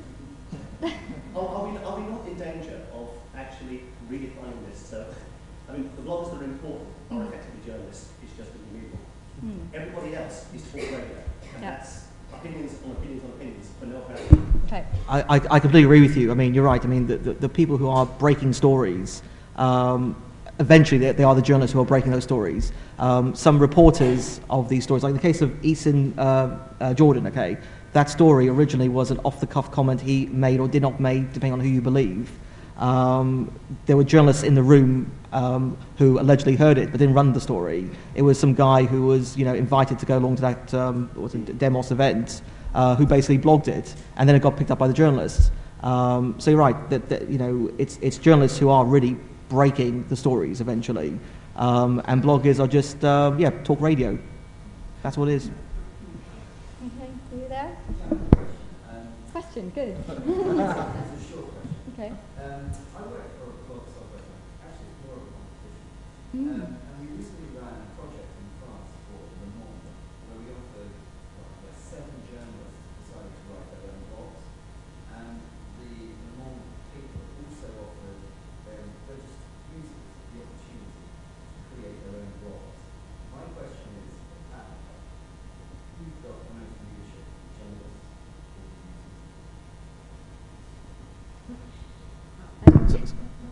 are, are, we, are we not in danger of actually redefining this? So, I mean, the bloggers that are important are mm. effectively journalists. It's just a new medium. Mm. Everybody else is talk radio, and yeah. that's opinions on opinions on opinions, but no value. Okay. I, I, I completely agree with you. I mean, you're right. I mean, the, the, the people who are breaking stories, um, eventually they, they are the journalists who are breaking those stories. Um, some reporters of these stories, like the case of Eason uh, uh, Jordan, okay, that story originally was an off-the-cuff comment he made or did not make, depending on who you believe. Um, there were journalists in the room um, who allegedly heard it but didn't run the story. It was some guy who was, you know, invited to go along to that um, what was it, Demos event, uh, who basically blogged it, and then it got picked up by the journalists. Um, so you're right that, that you know it's it's journalists who are really breaking the stories eventually, um, and bloggers are just uh, yeah talk radio. That's what it is. Okay, are you there? Um, question, good. It's a short question. Okay. Um, I work for a blog software company, actually it's more of a competition, Mm. um, and we recently ran a project in France called Le Monde, where we offered what, about seven journalists decided to write their own blogs, and the Le Monde people also offered their registered users the opportunity to create their own blogs. My question is, uh, who's got the most leadership, journalists or users?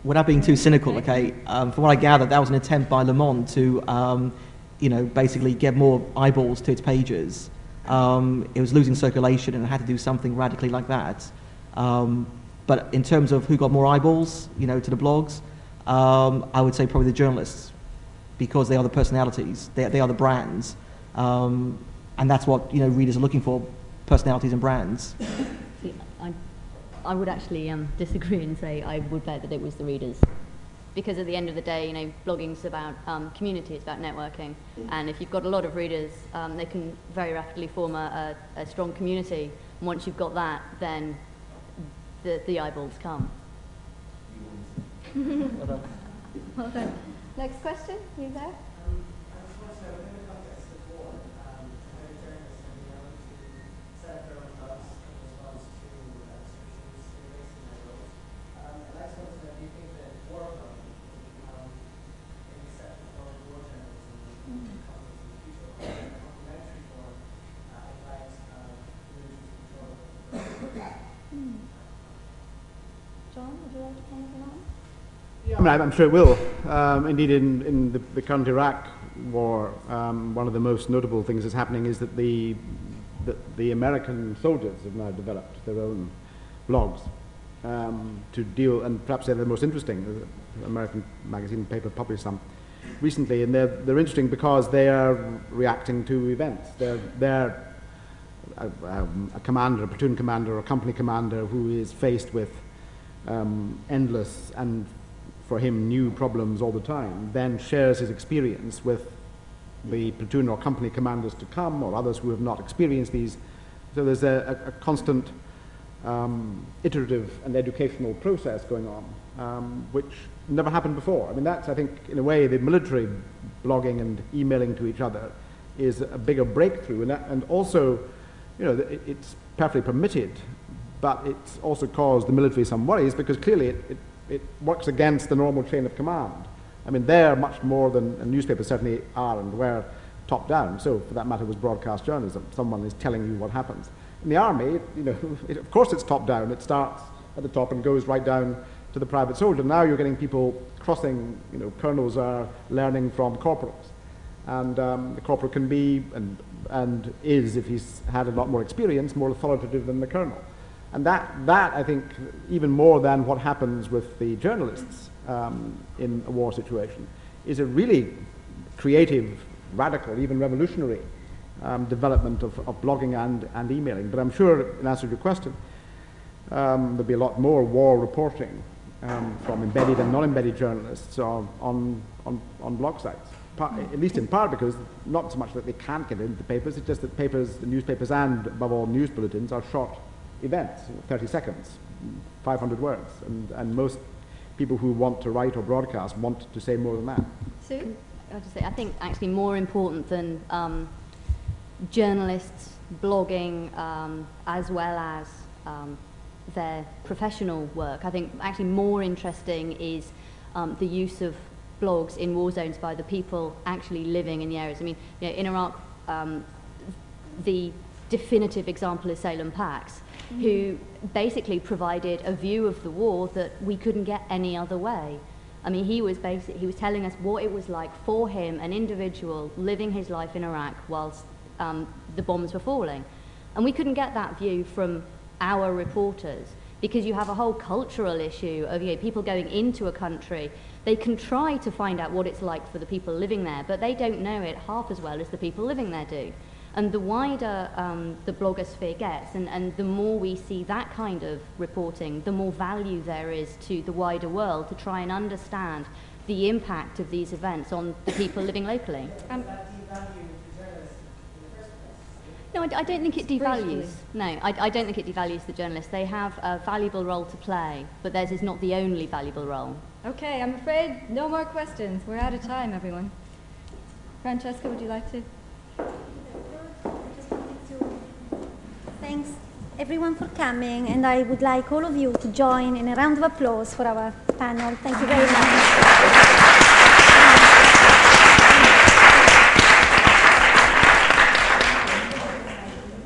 without being too cynical, okay, um, from what I gather, that was an attempt by Le Monde to, um, you know, basically get more eyeballs to its pages. Um, it was losing circulation and it had to do something radically like that. Um, but in terms of who got more eyeballs, you know, to the blogs, um, I would say probably the journalists, because they are the personalities, they, they are the brands, um, and that's what, you know, readers are looking for, personalities and brands. See, I, I would actually um, disagree and say I would bet that it was the readers. Because at the end of the day, you know, blogging's about um, community, it's about networking. And if you've got a lot of readers, um, they can very rapidly form a, a, a strong community. And once you've got that, then the, the eyeballs come. Well done. Well done. Next question, you there? Um, I just want to know, within the context of war, um, many journalists have been able to set up their own blogs in response to uh, restrictions in their roles. Um, and I just want to know, do you think that war blogging will become an exception for war journalism in the context of the future, or a complementary form uh, in light of losing control of the John, would you like to comment on that? Yeah, I mean, I'm sure it will. Um, indeed, in, in the, the current Iraq war, um, one of the most notable things that's happening is that the, the, the American soldiers have now developed their own blogs um, to deal, and perhaps they're the most interesting. The American magazine and paper published some recently, and they're, they're interesting because they are reacting to events. They're, they're a, um, a commander, a platoon commander, or a company commander who is faced with um, endless and for him new problems all the time, then shares his experience with the platoon or company commanders to come, or others who have not experienced these. So there's a, a, a constant um, iterative and educational process going on, um, which never happened before. I mean, that's, I think, in a way, the military blogging and emailing to each other is a bigger breakthrough, and, that, and also, you know, it, it's perfectly permitted, but it's also caused the military some worries, because clearly it, it it works against the normal chain of command. I mean, they're much more than and newspapers certainly are and were top down. So, for that matter, was broadcast journalism. Someone is telling you what happens. In the army, you know, it, of course it's top down. It starts at the top and goes right down to the private soldier. Now you're getting people crossing. You know, colonels are learning from corporals, and um, the corporal can be and and is, if he's had a lot more experience, more authoritative than the colonel. And that, that, I think, even more than what happens with the journalists um, in a war situation, is a really creative, radical, even revolutionary um, development of, of blogging and, and emailing. But I'm sure, in answer to your question, um, there'll be a lot more war reporting um, from embedded and non-embedded journalists on, on, on, on blog sites. Part, at least in part because, not so much that they can't get into the papers, it's just that papers, the newspapers and, above all, news bulletins are short events, thirty seconds, five hundred words, and, and most people who want to write or broadcast want to say more than that. Sue? I just say, I think actually more important than um, journalists blogging um, as well as um, their professional work. I think actually more interesting is um, the use of blogs in war zones by the people actually living in the areas. I mean, you know, in Iraq, um, the definitive example is Salem Pax, mm. who basically provided a view of the war that we couldn't get any other way. I mean, he was basic, he was telling us what it was like for him, an individual living his life in Iraq whilst um, the bombs were falling. And we couldn't get that view from our reporters, because you have a whole cultural issue of, you know, people going into a country. They can try to find out what it's like for the people living there, but they don't know it half as well as the people living there do. And the wider um, the blogosphere gets, and, and the more we see that kind of reporting, the more value there is to the wider world to try and understand the impact of these events on the people living locally. Um, no, I, I don't think it devalues. No, I, I don't think it devalues the journalists. They have a valuable role to play, but theirs is not the only valuable role. Okay, I'm afraid no more questions. We're out of time, everyone. Francesca, would you like to? Thanks everyone for coming, and I would like all of you to join in a round of applause for our panel. Thank you very much.